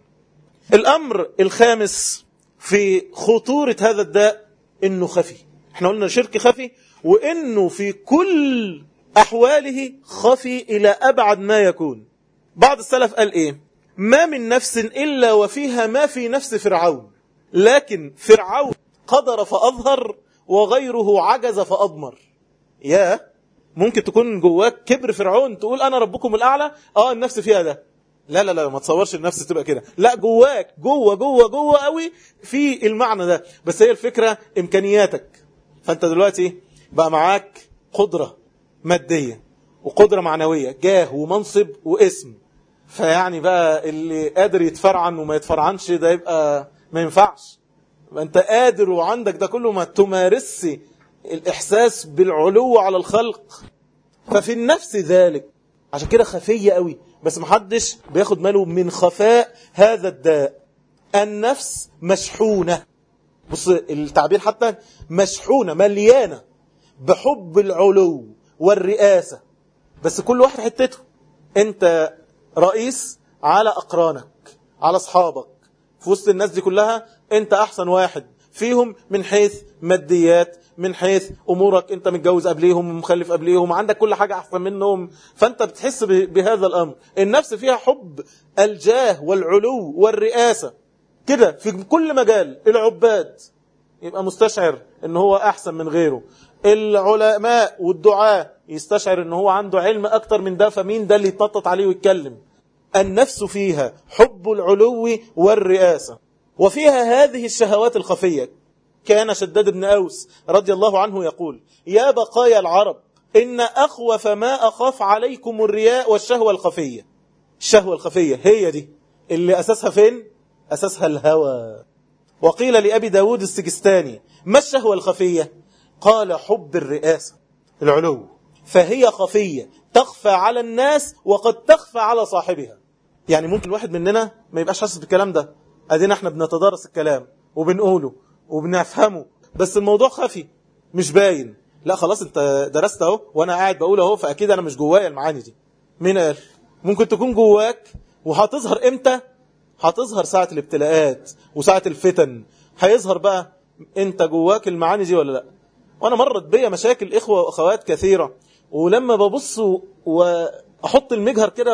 الأمر الخامس في خطورة هذا الداء إنه خفي. احنا قلنا شرك خفي، وإنه في كل أحواله خفي إلى أبعد ما يكون. بعض السلف قال إيه؟ ما من نفس إلا وفيها ما في نفس فرعون، لكن فرعون قدر فأظهر وغيره عجز فأضمر. يا ممكن تكون جواك كبر فرعون تقول أنا ربكم الأعلى، آه النفس فيها ده، لا لا لا ما تصورش النفس تبقى كده، لا جواك جوه جوه جوه قوي في المعنى ده، بس هي الفكرة إمكانياتك. فأنت دلوقتي بقى معاك قدرة مادية وقدرة معنوية، جاه ومنصب واسم، فيعني بقى اللي قادر يتفرعن وما يتفرعنش ده يبقى ما ينفعش. أنت قادر وعندك ده كله ما تمارسش الإحساس بالعلو على الخلق، ففي النفس ذلك. عشان كده خفية قوي، بس محدش بياخد باله من خفاء هذا الداء. النفس مشحونة، بص التعبير حتى مشحونة مليانة بحب العلو والرئاسة، بس كل واحد حتته. انت رئيس على أقرانك، على أصحابك، في وسط الناس دي كلها انت أحسن واحد فيهم من حيث ماديات، من حيث أمورك، أنت متجوز قبليهم ومخلف قبليهم، عندك كل حاجة أحسن منهم، فأنت بتحس بهذا الأمر. النفس فيها حب الجاه والعلو والرئاسة كده في كل مجال. العباد يبقى مستشعر ان هو احسن من غيره، العلماء والدعاء يستشعر ان هو عنده علم اكتر من ده، فمين ده اللي يتنطط عليه ويتكلم. النفس فيها حب العلو والرئاسة، وفيها هذه الشهوات الخفية. كان شداد بن أوس رضي الله عنه يقول: يا بقايا العرب، إن أخوف ما أخاف عليكم الرياء والشهوة الخفية. الشهوة الخفية هي دي اللي أساسها فين؟ أساسها الهوى. وقيل لأبي داود السجستاني: ما الشهوة الخفية؟ قال: حب الرئاسة، العلو، فهي خفية تخفى على الناس وقد تخفى على صاحبها. يعني ممكن الواحد مننا ما يبقاش حاسس بالكلام ده، أدينا احنا بنتدارس الكلام وبنقوله وبنفهمه، بس الموضوع خفي مش باين. لا خلاص انت درست اهو وانا قاعد بقول اهو، فاكيد انا مش جوايا المعاني دي. مين قال؟ ممكن تكون جواك وهتظهر امتى؟ هتظهر ساعة الابتلاءات وساعة الفتن، هيظهر بقى انت جواك المعاني دي ولا لا. وانا مرت بيا مشاكل اخوة واخوات كثيرة، ولما ببص واحط المجهر كده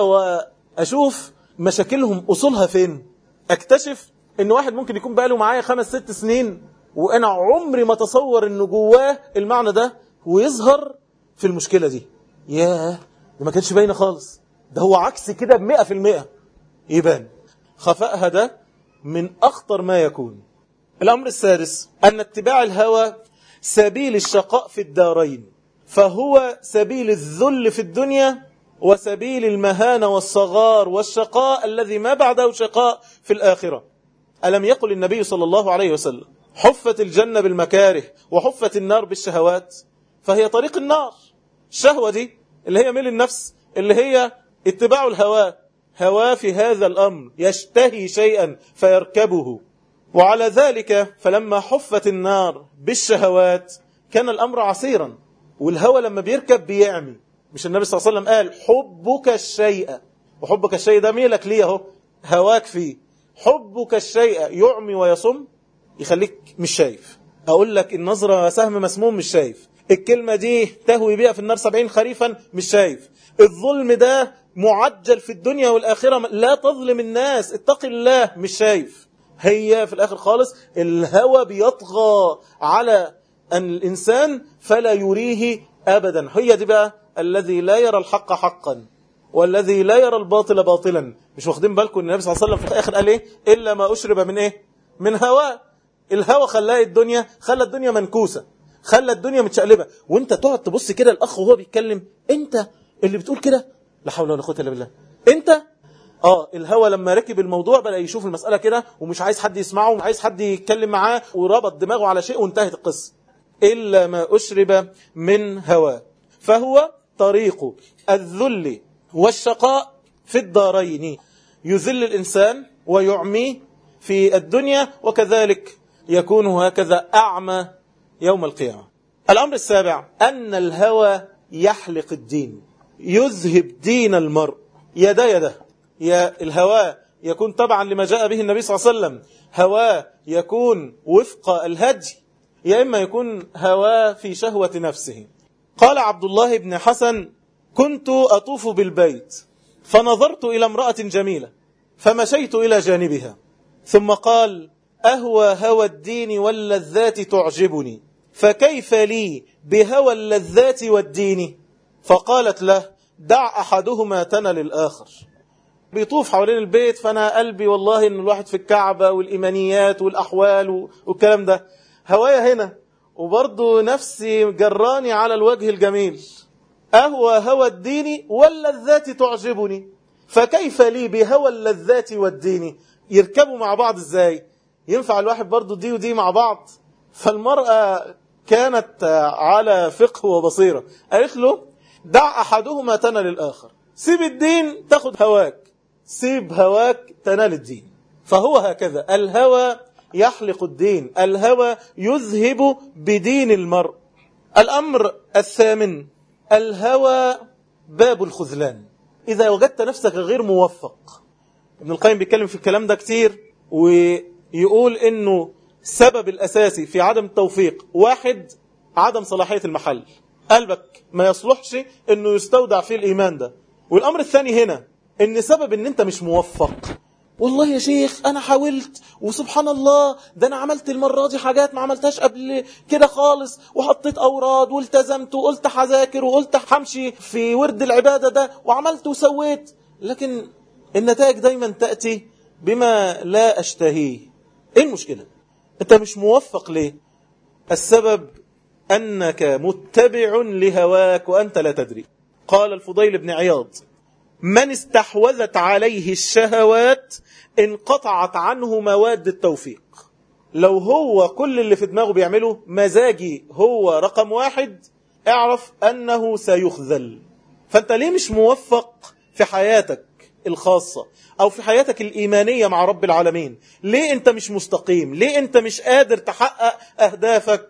واشوف مشاكلهم اصولها فين، اكتشف ان واحد ممكن يكون بقاله معايا خمس ست سنين وانا عمري ما تصور انه جواه المعنى ده، ويظهر في المشكلة دي. ياه، ده ما كانش باينه خالص، ده هو عكس كده بمئة في المئة. يبان خفائها ده من أخطر ما يكون. الأمر السادس أن اتباع الهوى سبيل الشقاء في الدارين، فهو سبيل الذل في الدنيا وسبيل المهانة والصغار والشقاء الذي ما بعده شقاء في الآخرة. ألم يقل النبي صلى الله عليه وسلم: حفت الجنة بالمكاره وحفت النار بالشهوات؟ فهي طريق النار. الشهوة دي اللي هي ميل النفس، اللي هي اتباع الهوى، هواه في هذا الأمر يشتهي شيئا فيركبه. وعلى ذلك فلما حفت النار بالشهوات كان الأمر عسيرا، والهوى لما بيركب بيعمي. مش النبي صلى الله عليه وسلم قال: حبك الشيء، وحبك الشيء ده ميلك ليه اهو، هواك فيه. حبك الشيء يعمي ويصم، يخليك مش شايف. أقول لك النظرة سهم مسموم، مش شايف. الكلمة دي تهوي بيها في النار سبعين خريفا، مش شايف. الظلم ده معجل في الدنيا والآخرة، لا تظلم الناس، اتق الله، مش شايف. هي في الآخر خالص الهوى بيطغى على الإنسان فلا يريه أبدا. هي دي بقى الذي لا يرى الحق حقا والذي لا يرى الباطل باطلا. مش واخدين بالكم النبي صلى الله عليه وسلم في الآخر قال إيه؟ إلا ما أشرب من إيه؟ من هوى. الهوى خلاه الدنيا، خلى الدنيا منكوسة، خلى الدنيا متشقلبة. وانت تقعد تبص كده الأخ وهو بيتكلم، انت اللي بتقول كده، لا حول ولا قوة الا بالله. انت اه الهوى لما ركب الموضوع بقى يشوف المسألة كده ومش عايز حد يسمعه ومش عايز حد يتكلم معاه، وربط دماغه على شيء وانتهت القصة. إلا ما أشرب من هوى، فهو طريق الذل والشقاء في الدارين، يذل الإنسان ويعميه في الدنيا، وكذلك يكون هكذا أعمى يوم القيامة. الأمر السابع أن الهوى يحلق الدين، يذهب دين المرء. يدا يدا يا الهوى يكون طبعا لما جاء به النبي صلى الله عليه وسلم، هوى يكون وفق الهدي، يا إما يكون هوى في شهوة نفسه. قال عبد الله بن حسن: كنت أطوف بالبيت فنظرت إلى امرأة جميلة فمشيت إلى جانبها، ثم قال: أهوى هوى الدين واللذات تعجبني، فكيف لي بهوى اللذات والدين؟ فقالت له: دع أحدهما تنل الآخر. بيطوف حوالين البيت، فأنا قلبي والله إن الواحد في الكعبة والإيمانيات والأحوال والكلام ده، هوايا هنا وبرضو نفسي جراني على الوجه الجميل. أهوى هوى الدين واللذات تعجبني، فكيف لي بهوى اللذات والدين؟ يركبوا مع بعض ازاي؟ ينفع الواحد برضو دي ودي مع بعض؟ فالمرأة كانت على فقه وبصيرة، قالت له: دع أحدهما تنال الآخر، سيب الدين تاخد هواك، سيب هواك تنال الدين. فهو هكذا، الهوى يحلق الدين، الهوى يذهب بدين المرء. الأمر الثامن: الهوى باب الخذلان. إذا وجدت نفسك غير موفق، ابن القيم بيتكلم في الكلام ده كتير، ويقول إنه السبب الأساسي في عدم التوفيق: واحد، عدم صلاحية المحل، قلبك ما يصلحش انه يستودع فيه الايمان ده. والامر الثاني هنا ان سبب ان انت مش موفق، والله يا شيخ انا حاولت وسبحان الله ده انا عملت المرة دي حاجات ما عملتهاش قبل كده خالص، وحطيت اوراد والتزمت وقلت حذاكر وقلت حمشي في ورد العبادة ده وعملت وسويت، لكن النتائج دايما تأتي بما لا اشتهيه. ايه المشكلة؟ انت مش موفق ليه؟ السبب انك متبع لهواك وانت لا تدري. قال الفضيل بن عياض: من استحوذت عليه الشهوات انقطعت عنه مواد التوفيق. لو هو كل اللي في دماغه بيعمله مزاجي هو رقم واحد، اعرف انه سيخذل. فانت ليه مش موفق في حياتك الخاصة او في حياتك الايمانية مع رب العالمين؟ ليه انت مش مستقيم؟ ليه انت مش قادر تحقق اهدافك؟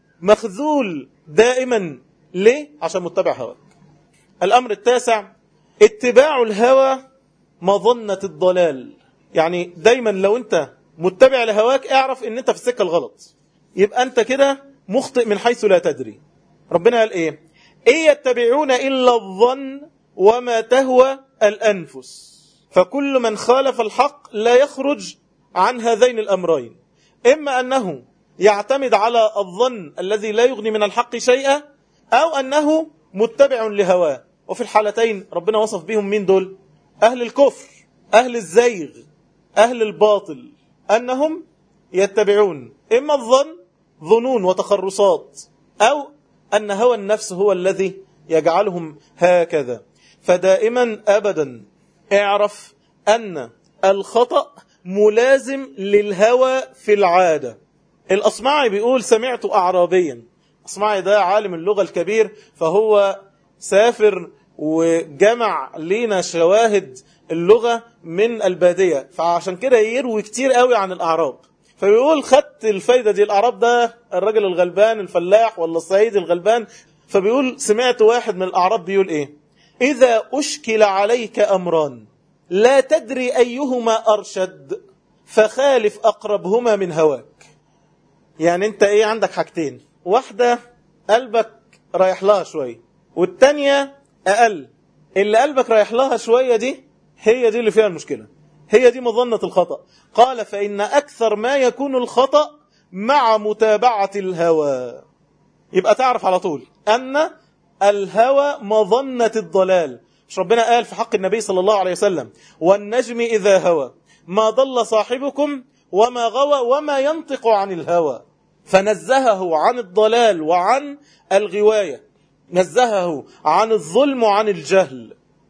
مخذول دائما ليه؟ عشان متبع هواك. الامر التاسع: اتباع الهوى مظنة الضلال. يعني دايما لو انت متبع لهواك اعرف ان انت في السكة الغلط، يبقى انت كده مخطئ من حيث لا تدري. ربنا قال ايه؟ إن يتبعون إلا الظن وما تهوى الأنفس. فكل من خالف الحق لا يخرج عن هذين الأمرين، إما أنه يعتمد على الظن الذي لا يغني من الحق شيئا، أو أنه متبع لهواه. وفي الحالتين ربنا وصف بهم مين دول؟ أهل الكفر، أهل الزيغ، أهل الباطل، أنهم يتبعون إما الظن، ظنون وتخرصات، أو أن هوى النفس هو الذي يجعلهم هكذا. فدائما أبدا اعرف أن الخطأ ملازم للهوى في العادة. الأصمعي بيقول: سمعت أعرابيا. أصمعي ده عالم اللغة الكبير، فهو سافر وجمع لنا شواهد اللغة من البادية، فعشان كده يروي كتير قوي عن الأعراب. فبيقول: خدت الفايدة دي. الأعراب ده الرجل الغلبان الفلاح ولا الصعيد الغلبان. فبيقول: سمعت واحد من الأعراب بيقول إيه؟ إذا أشكل عليك أمران لا تدري أيهما أرشد فخالف أقربهما من هواك. يعني أنت إيه؟ عندك حاجتين، واحدة قلبك رايح لها شوية، والتانية أقل. اللي قلبك رايح لها شوية دي هي دي اللي فيها المشكلة، هي دي مظنة الخطأ. قال: فإن أكثر ما يكون الخطأ مع متابعة الهوى. يبقى تعرف على طول أن الهوى مظنة الضلال. مش ربنا قال في حق النبي صلى الله عليه وسلم: والنجم إذا هوى ما ضل صاحبكم وما غوى وما ينطق عن الهوى. فنزهه عن الضلال وعن الغواية، نزهه عن الظلم وعن الجهل.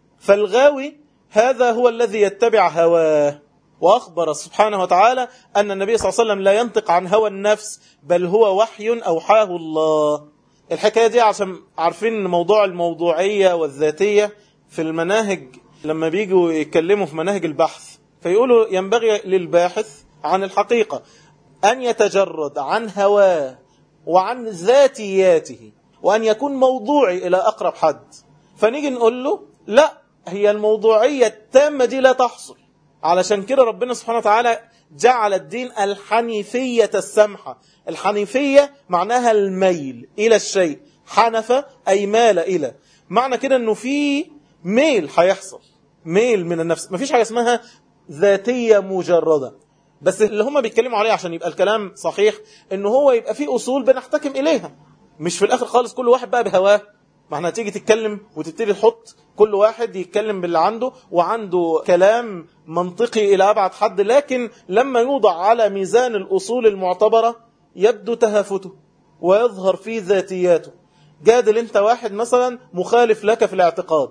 فالغاوي هذا هو الذي يتبع هواه. وأخبر سبحانه وتعالى أن النبي صلى الله عليه وسلم لا ينطق عن هوى النفس، بل هو وحي أوحاه الله. الحكاية دي عشان عارفين موضوع الموضوعية والذاتية في المناهج، لما بيجوا يتكلموا في مناهج البحث فيقولوا ينبغي للباحث عن الحقيقة أن يتجرد عن هواه وعن ذاتياته، وأن يكون موضوعي إلى أقرب حد. فنيجي نقول له لا، هي الموضوعية التامة دي لا تحصل. علشان كده ربنا سبحانه وتعالى جعل الدين الحنيفية السمحة. الحنيفية معناها الميل إلى الشيء، حنف أي مال إلى. معنى كده أنه في ميل هيحصل، ميل من النفس. مفيش حاجة اسمها ذاتية مجردة. بس اللي هم بيتكلموا عليه عشان يبقى الكلام صحيح أنه هو يبقى فيه أصول بنحتكم إليها، مش في الآخر خالص كل واحد بقى بهواه. ما احنا تيجي تتكلم وتبتدي تحط كل واحد يتكلم باللي عنده، وعنده كلام منطقي إلى أبعد حد، لكن لما يوضع على ميزان الأصول المعتبرة يبدو تهافته ويظهر فيه ذاتياته. جادل انت واحد مثلا مخالف لك في الاعتقاد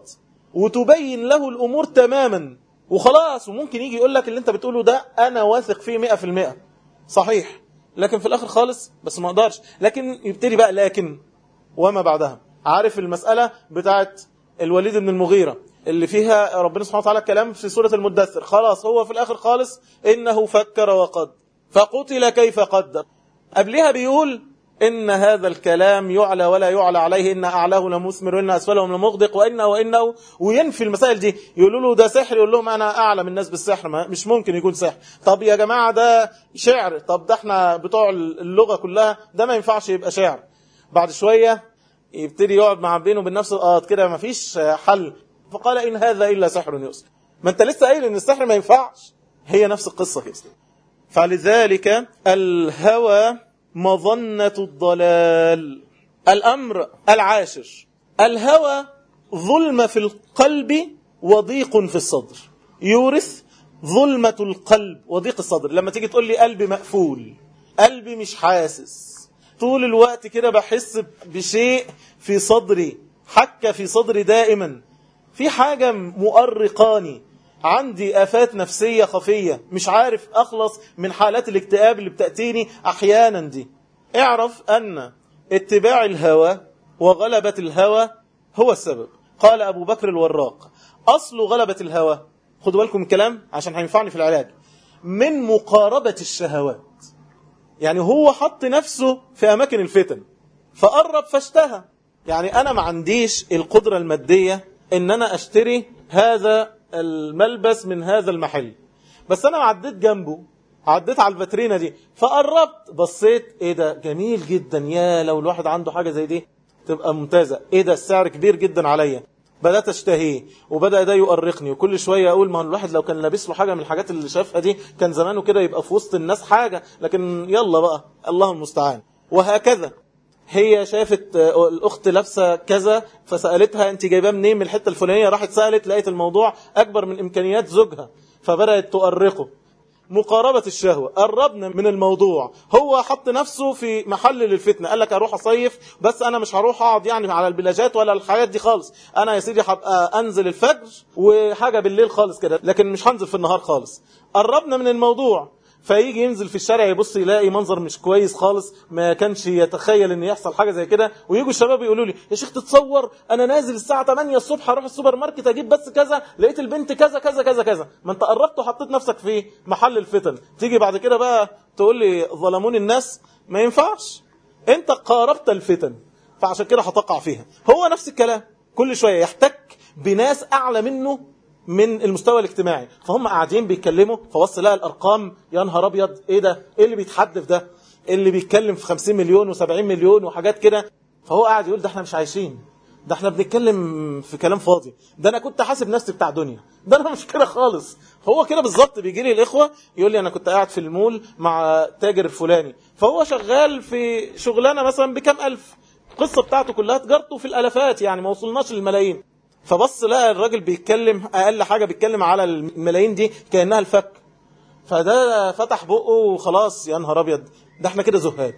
وتبين له الأمور تماما وخلاص، وممكن يجي يقول لك اللي انت بتقوله ده أنا واثق فيه مئة في المئة صحيح، لكن في الآخر خالص بس ما أقدرش. لكن يبتدي بقى لكن وما بعدها. عارف المسألة بتاعت الوليد بن المغيرة اللي فيها ربنا سبحانه وتعالى الكلام في سورة المدثر، خلاص هو في الآخر خالص إنه فكر وقد فقتل كيف قدر. قبلها بيقول إن هذا الكلام يعلى ولا يعلى عليه، إن أعلاه لمثمر وإن أسفله لمغدق وإنه وإنه، وينفي المسائل دي. يقولوا له ده سحر، يقول لهم أنا أعلم الناس بالسحر، مش ممكن يكون سحر. طب يا جماعة ده شعر، طب ده احنا بتوع اللغة كلها ده ما ينفعش يبقى شعر. بعد شوية يبتدي يقعد مع بينه وبين نفسه اه كده مفيش حل، فقال إن هذا إلا سحر يؤثر. ما انت لسه قايل ان السحر ما ينفعش. هي نفس القصة كده. فلذلك الهوى مظنة الضلال. الأمر العاشر، الهوى ظلم في القلب وضيق في الصدر، يورث ظلمة القلب وضيق الصدر. لما تيجي تقول لي قلبي مقفول، قلبي مش حاسس، طول الوقت كده بحس بشيء في صدري، حكة في صدري دائما، في حاجة مؤرقاني، عندي آفات نفسية خفية، مش عارف أخلص من حالات الاكتئاب اللي بتأتيني أحيانا دي. اعرف أن اتباع الهوى وغلبة الهوى هو السبب. قال أبو بكر الوراق أصل غلبة الهوى، خدوا بالكم الكلام عشان هينفعني في العلاج، من مقاربة الشهوات. يعني هو حط نفسه في أماكن الفتن فقرب فاشتهى. يعني أنا ما عنديش القدرة المادية إن أنا أشتري هذا الملبس من هذا المحل، بس أنا عديت جنبه، عديت على الفاترينة دي فقربت بصيت، إيه ده جميل جدا، يا لو الواحد عنده حاجة زي دي تبقى ممتازة، إيه ده السعر كبير جدا عليا، بدأت أشتهيه وبدأ ده يؤرقني، وكل شوية أقول ما الواحد لو كان لابس له حاجة من الحاجات اللي شافها دي كان زمانه كده يبقى في وسط الناس حاجة، لكن يلا بقى الله المستعان. وهكذا هي شافت الأخت لابسة كذا فسألتها أنت جايباه منين من الحتة الفلانية، راحت سألت لقيت الموضوع أكبر من إمكانيات زوجها فبدأت تؤرقه. مقاربة الشهوة، قربنا من الموضوع. هو حط نفسه في محل للفتنة، قال لك أروح أصيف بس أنا مش هروح أقعد يعني على البلاجات ولا الحاجات دي خالص، أنا يا سيدي هبقى أنزل الفجر وحاجة بالليل خالص كده، لكن مش هنزل في النهار خالص. قربنا من الموضوع، فيجي ينزل في الشارع يبص يلاقي منظر مش كويس خالص، ما كانش يتخيل ان يحصل حاجة زي كده، ويجوا الشباب يقولوا لي يا شيخ تتصور انا نازل الساعة تمانية الصبح اروح السوبر ماركت اجيب بس كذا، لقيت البنت كذا كذا كذا كذا. ما انت قربت وحطيت نفسك في محل الفتن، تيجي بعد كده بقى تقول لي ظلموني الناس، ما ينفعش، انت قاربت الفتن فعشان كده هتقع فيها. هو نفس الكلام، كل شوية يحتك بناس اعلى منه من المستوى الاجتماعي، فهم قاعدين بيتكلموا فبص لها الارقام، يا نهار ابيض ايه ده، ايه اللي بيتحدث ده، اللي بيتكلم في خمسين مليون وسبعين مليون وحاجات كده، فهو قاعد يقول ده احنا مش عايشين، ده احنا بنتكلم في كلام فاضي، ده انا كنت حاسب نفسي بتاع دنيا، ده انا مش كده خالص. هو كده بالظبط. بيجي لي الاخوه يقول لي انا كنت قاعد في المول مع تاجر الفلاني، فهو شغال في شغلانه مثلا بكام الف، القصه بتاعته كلها تجارته في الالافات، يعني ما وصلناش للملايين. فبص لقى الراجل بيتكلم اقل حاجه بيتكلم على الملايين دي كانها الفك، فده فتح بقه وخلاص، يا نهار ابيض ده احنا كده زهاد.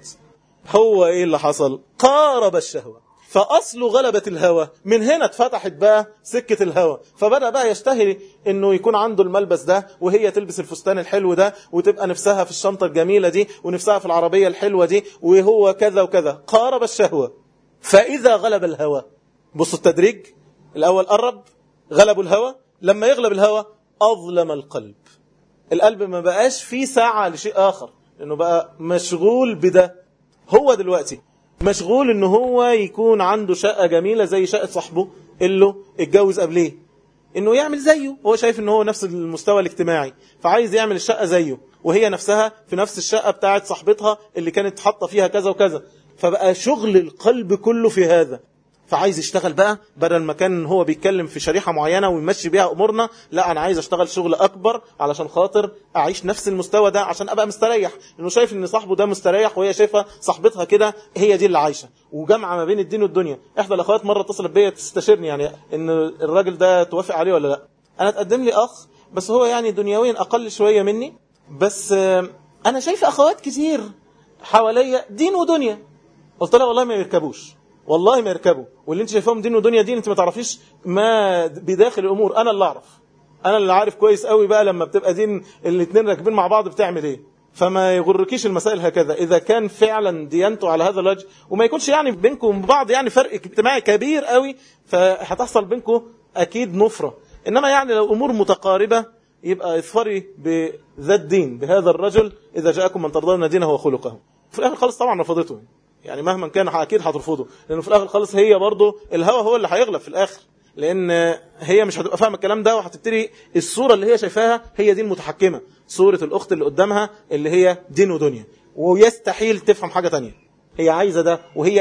هو ايه اللي حصل؟ قارب الشهوه. فاصل غلبه الهوى من هنا اتفتحت بقى سكه الهوى، فبدا بقى يشتهي انه يكون عنده الملبس ده، وهي تلبس الفستان الحلو ده، وتبقى نفسها في الشنطه الجميله دي، ونفسها في العربيه الحلوه دي، وهو كذا وكذا. قارب الشهوه. فاذا غلب الهوى، بصوا التدريج، الأول قرب، غلب الهوى، لما يغلب الهوى أظلم القلب. القلب ما بقاش فيه ساعة لشيء آخر، لأنه بقى مشغول بده. هو دلوقتي مشغول إنه هو يكون عنده شقة جميلة زي شقة صاحبه اللي اتجوز قبليه، إنه يعمل زيه، هو شايف إنه هو نفس المستوى الاجتماعي فعايز يعمل الشقة زيه، وهي نفسها في نفس الشقة بتاعت صاحبتها اللي كانت حاطة فيها كذا وكذا، فبقى شغل القلب كله في هذا. فعايز يشتغل بقى، بدل ما كان هو بيتكلم في شريحة معينة ويمشي بيها أمورنا، لا أنا عايز أشتغل شغل أكبر علشان خاطر أعيش نفس المستوى ده، عشان أبقى مستريح، لأنه شايف إن صاحبه ده مستريح وهي شايفة صاحبتها كده هي دي اللي عايشة، وجمع ما بين الدين والدنيا. إحدى الأخوات مرة اتصلت بيا تستشيرني يعني إن الراجل ده توافق عليه ولا لا. أنا تقدم لي أخ بس هو يعني دنيويا أقل شوية مني، بس أنا شايف أخوات كتير حواليا دين ودنيا. قلت لها والله ما يركبوش، والله ما يركبوا، واللي انت شايفهم دين ودنيا دين انت ما تعرفيش ما بداخل الامور، انا اللي اعرف، انا اللي عارف كويس قوي بقى لما بتبقى دين الاثنين راكبين مع بعض بتعمل ايه. فما يغركيش المسائل هكذا، اذا كان فعلا ديانته على هذا الوجه، وما يكونش يعني بينكم وبين بعض يعني فرق اجتماعي كبير قوي، فهتحصل بينكم اكيد نفره. انما يعني لو امور متقاربه يبقى اظفري بذات دين بهذا الرجل اذا جاءكم من ترضون دينه وخلقه. في الاخر خالص طبعا رفضته، يعني مهما كان اكيد هترفضه، لانه في الاخر خالص هي برضه الهوى هو اللي هيغلب في الاخر، لان هي مش هتبقى فاهمه الكلام ده، وهتبتدي الصوره اللي هي شايفاها هي دي المتحكمه، صوره الاخت اللي قدامها اللي هي دين ودنيا، ويستحيل تفهم حاجه تانية. هي عايزه ده، وهي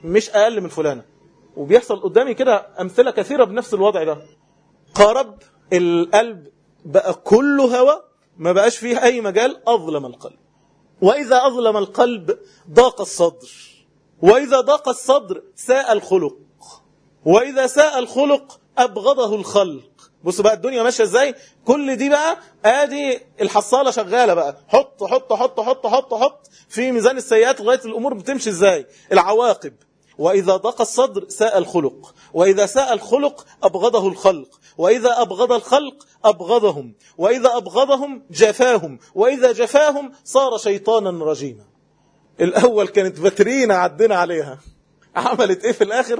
مش أقل من فلانة. وبيحصل قدامي كده أمثلة كثيرة بنفس الوضع ده. قرب القلب بقى كله هوى، ما بقاش فيه أي مجال، أظلم القلب. وإذا أظلم القلب ضاق الصدر، وإذا ضاق الصدر ساء الخلق، وإذا ساء الخلق أبغضه الخلق. بص بقى الدنيا ماشية ازاي، كل دي بقى ادي الحصالة شغالة بقى، حط حط حط حط حط حط في ميزان السيئات لغاية الأمور بتمشي ازاي، العواقب. وإذا ضاق الصدر ساء الخلق، وإذا ساء الخلق أبغضه الخلق، وإذا أبغض الخلق أبغضهم، وإذا أبغضهم جفاهم، وإذا جفاهم صار شيطانا رجيما. الأول كانت بترينا عدنا عليها، عملت إيه في الآخر؟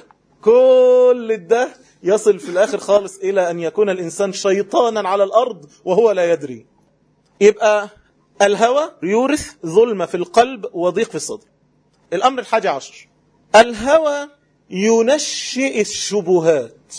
كل ده يصل في الآخر خالص إلى أن يكون الإنسان شيطانا على الأرض وهو لا يدري. يبقى الهوى يورث ظلمة في القلب وضيق في الصدر. الأمر الحادي عشر، الهوى ينشئ الشبهات.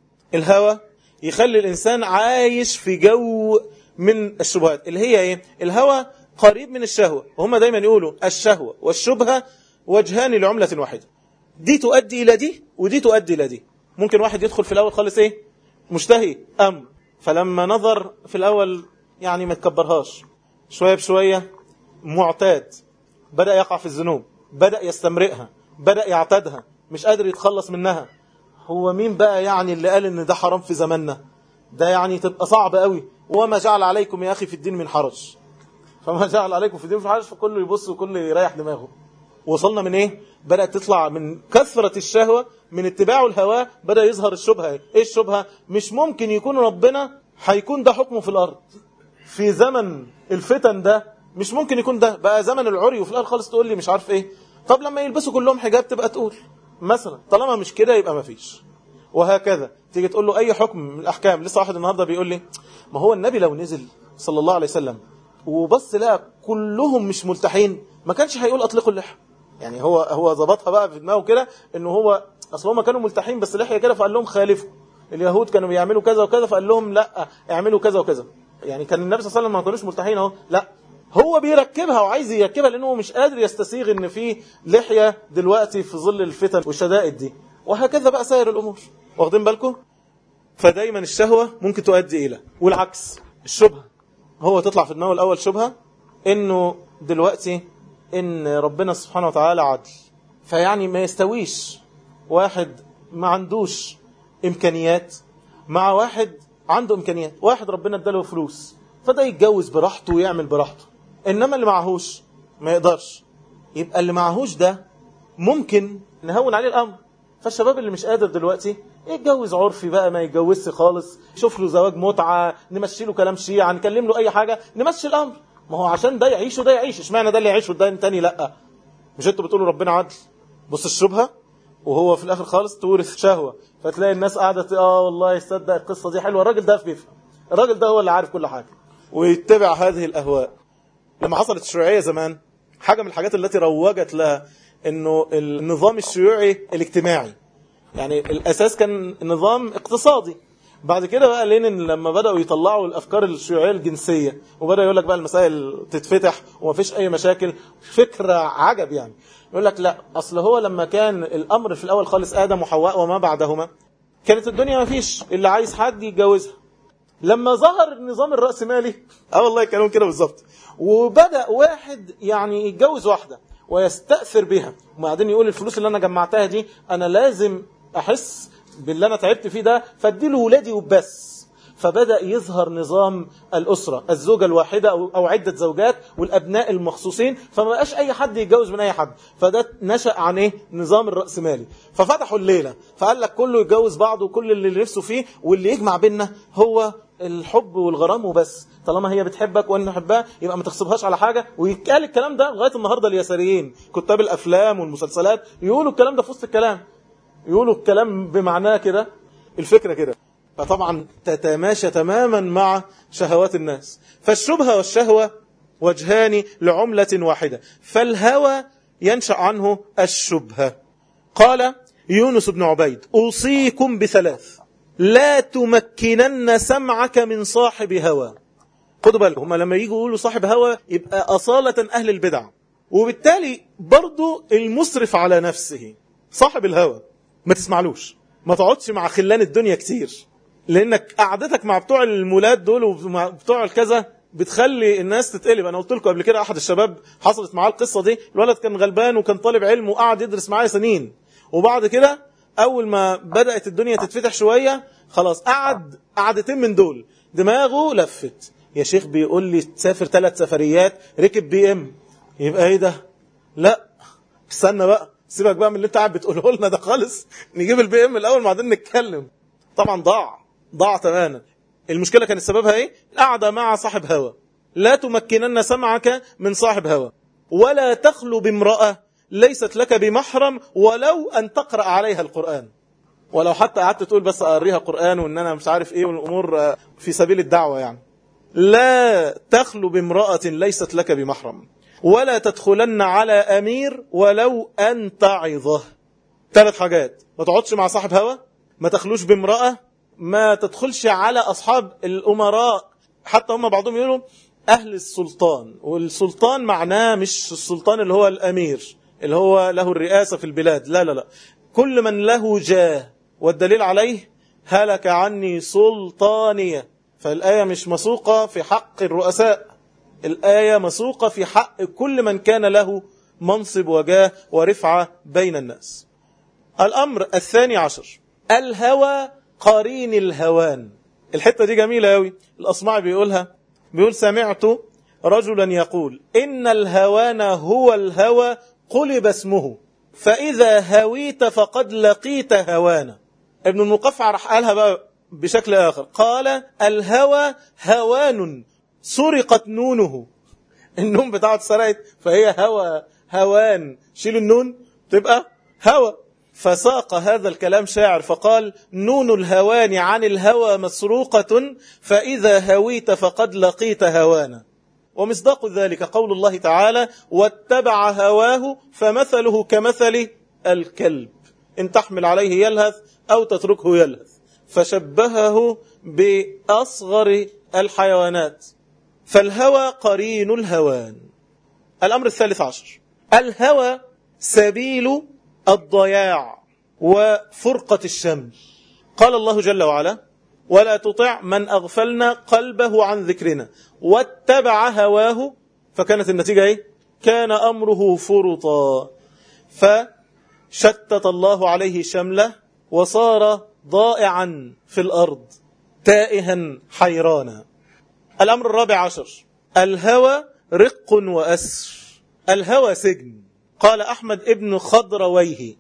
الهوى يخلي الإنسان عايش في جو من الشبهات اللي هي إيه؟ الهوى قريب من الشهوة، وهم دايما يقولوا الشهوة والشبهة وجهان لعملة واحدة. دي تؤدي إلى دي ودي تؤدي إلى دي. ممكن واحد يدخل في الأول خالص إيه؟ مشتهي أمر، فلما نظر في الأول يعني ما تكبرهاش، شوية بشوية معتاد، بدأ يقع في الذنوب، بدأ يستمرئها، بدأ يعتادها، مش قادر يتخلص منها. هو مين بقى يعني اللي قال إن ده حرام في زماننا؟ ده يعني تبقى صعب قوي. وما جعل عليكم يا أخي في الدين من حرج، فما جعل عليكم في الدين من حرج، فكله يبص وكله يريح دماغه. وصلنا من إيه؟ بدأت تطلع من كثرة الشهوة، من اتباع الهوى بدأ يظهر الشبهة. إيه الشبهة؟ مش ممكن يكون ربنا هيكون ده حكمه في الأرض في زمن الفتن ده، مش ممكن يكون ده بقى زمن العري، وفي الآخر خالص تقول لي مش عارف إيه. طب لما يلبسوا كلهم حجاب تبقى تقول مثلا، طالما مش كده يبقى ما فيش. وهكذا تيجي تقول له أي حكم من الأحكام. لسه واحد النهاردة بيقول لي ما هو النبي لو نزل صلى الله عليه وسلم وبص لا كلهم مش ملتحين ما كانش هيقول أطلقوا اللحى. يعني هو هو ظبطها بقى في دماغه كده انه هو اصل هم كانوا ملتحين بس لحيه كده، فقال لهم خالفوا. اليهود كانوا بيعملوا كذا وكذا فقال لهم لا اعملوا كذا وكذا. يعني كان النبي صلى الله عليه وسلم ما كانوش ملتحين اهو، لا هو بيركبها وعايز يركبها لانه مش قادر يستسيغ ان في لحيه دلوقتي في ظل الفتن والشدائد دي. وهكذا بقى سائر الامور. واخدين بالكم؟ فدايما الشهوه ممكن تؤدي الى، والعكس الشبهه. هو تطلع في دماغه الاول شبهه انه دلوقتي ان ربنا سبحانه وتعالى عدل، فيعني ما يستويش واحد ما عندوش امكانيات مع واحد عنده امكانيات. واحد ربنا اداله فلوس فده يتجوز براحته ويعمل براحته، انما اللي معهوش ما يقدرش. يبقى اللي معهوش ده ممكن نهون عليه الامر. فالشباب اللي مش قادر دلوقتي يتجوز عرفي بقى، ما يتجوزش خالص، شوف له زواج متعة، نمشي له كلام شيعة، نكلم له اي حاجة، نمشي الامر. ما هو عشان ده يعيش وده يعيش، اشمعنى ده اللي يعيش وده التاني لا؟ مش انتوا بتقولوا ربنا عدل؟ بص الشبهة، وهو في الاخر خالص تورث شهوة، فتلاقي الناس قاعدة اه والله يصدق القصة دي حلوة، الراجل ده بيفهم، الراجل ده هو اللي عارف كل حاجة، ويتبع هذه الاهواء. لما حصلت الشيوعية زمان، حاجة من الحاجات التي روجت لها انه النظام الشيوعي الاجتماعي، يعني الاساس كان نظام اقتصادي. بعد كده بقى لينين لما بدأوا يطلعوا الأفكار الشيوعية الجنسية وبدأ يقول لك بقى المسائل تتفتح ومفيش أي مشاكل، فكرة عجب يعني. يقول لك لا، أصل هو لما كان الأمر في الأول خالص آدم وحواء وما بعدهما كانت الدنيا مفيش، اللي عايز حد يتجوزها. لما ظهر النظام الرأسمالي اه والله كانوا كده بالظبط، وبدأ واحد يعني يتجوز واحدة ويستأثر بها، وبعدين يقول الفلوس اللي أنا جمعتها دي أنا لازم أحس باللي أنا تعبت فيه ده فاديله ولادي وبس. فبدأ يظهر نظام الأسرة، الزوجة الواحدة أو, أو عدة زوجات والأبناء المخصوصين، فما بقاش أي حد يتجوز من أي حد. فده نشأ عن إيه؟ نظام الرأسمالي. ففتحوا الليلة فقال لك كله يتجوز بعضه وكل اللي نفسه فيه، واللي يجمع بيننا هو الحب والغرام وبس. طالما هي بتحبك وأنا نحبها يبقى ما تغصبهاش على حاجة. ويتقال الكلام ده لغاية النهاردة. اليساريين كتاب الأفلام والمسلسلات يقولوا الكلام ده في وسط الكلام، يقولوا الكلام بمعناه كده، الفكرة كده. فطبعا تتماشى تماما مع شهوات الناس. فالشبهة والشهوة وجهان لعملة واحدة، فالهوى ينشأ عنه الشبهة. قال يونس بن عبيد أوصيكم بثلاث، لا تمكنن سمعك من صاحب هوى. خدوا بالكم، هم لما يجوا يقولوا صاحب هوى يبقى أصالة أهل البدع، وبالتالي برضو المسرف على نفسه. صاحب الهوى ما تسمعلوش، ما تقعدش مع خلان الدنيا كتير، لانك قعدتك مع بتوع المولاد دول ومع بتوع الكذا بتخلي الناس تتقلب. انا قلت لكم قبل كده احد الشباب حصلت معاه القصه دي، الولد كان غلبان وكان طالب علم وقعد يدرس معايا سنين، وبعد كده اول ما بدات الدنيا تتفتح شويه خلاص قعد قعدتين من دول دماغه لفت. يا شيخ بيقول لي تسافر ثلاث سفريات ركب بي ام، يبقى ايه ده؟ لا استنى بقى، سيبك بقى من اللي انت قاعد بتقوله لنا ده خالص، نجيب البي ام الاول بعدين نتكلم. طبعا ضاع ضاع تماما. المشكله كان سببها ايه؟ القعده مع صاحب هوى. لا تمكنن سمعك من صاحب هوى، ولا تخلو بامراه ليست لك بمحرم ولو ان تقرا عليها القران، ولو حتى قعدت تقول بس اقريها قران وان انا مش عارف ايه والامور في سبيل الدعوه يعني. لا تخلو بامراه ليست لك بمحرم، ولا تدخلن على أمير ولو أن تعظه. ثلاث حاجات: ما تقعدش مع صاحب هوى، ما تخلوش بامرأة، ما تدخلش على أصحاب الأمراء. حتى هم بعضهم يقولوا أهل السلطان، والسلطان معناه مش السلطان اللي هو الأمير اللي هو له الرئاسة في البلاد، لا لا لا، كل من له جاه، والدليل عليه هلك عني سلطانية. فالآية مش مسوقة في حق الرؤساء، الآية مسوقة في حق كل من كان له منصب وجاه ورفعة بين الناس. الأمر الثاني عشر: الهوى قرين الهوان. الحتة دي جميلة أوي، الأصمعي بيقولها، بيقول: سمعت رجلا يقول إن الهوان هو الهوى قلب اسمه، فإذا هويت فقد لقيت هوانا. ابن المقفع رح قالها بقى بشكل آخر، قال: الهوى هوان سرقت نونه. النون بتاعت سرقت فهي هوى هوان، شيل النون تبقى هوى. فساق هذا الكلام شاعر فقال: نون الهوان عن الهوى مسروقة، فإذا هويت فقد لقيت هوانا. ومصداق ذلك قول الله تعالى: واتبع هواه فمثله كمثل الكلب إن تحمل عليه يلهث أو تتركه يلهث. فشبهه بأصغر الحيوانات. فالهوى قرين الهوان. الأمر الثالث عشر: الهوى سبيل الضياع وفرقة الشمل. قال الله جل وعلا: ولا تطع من أغفلنا قلبه عن ذكرنا واتبع هواه. فكانت النتيجة ايه؟ كان أمره فرطا، فشتت الله عليه شمله وصار ضائعا في الأرض تائها حيرانا. الأمر الرابع عشر: الهوى رق وأسر. الهوى سجن. قال أحمد ابن خضرويه: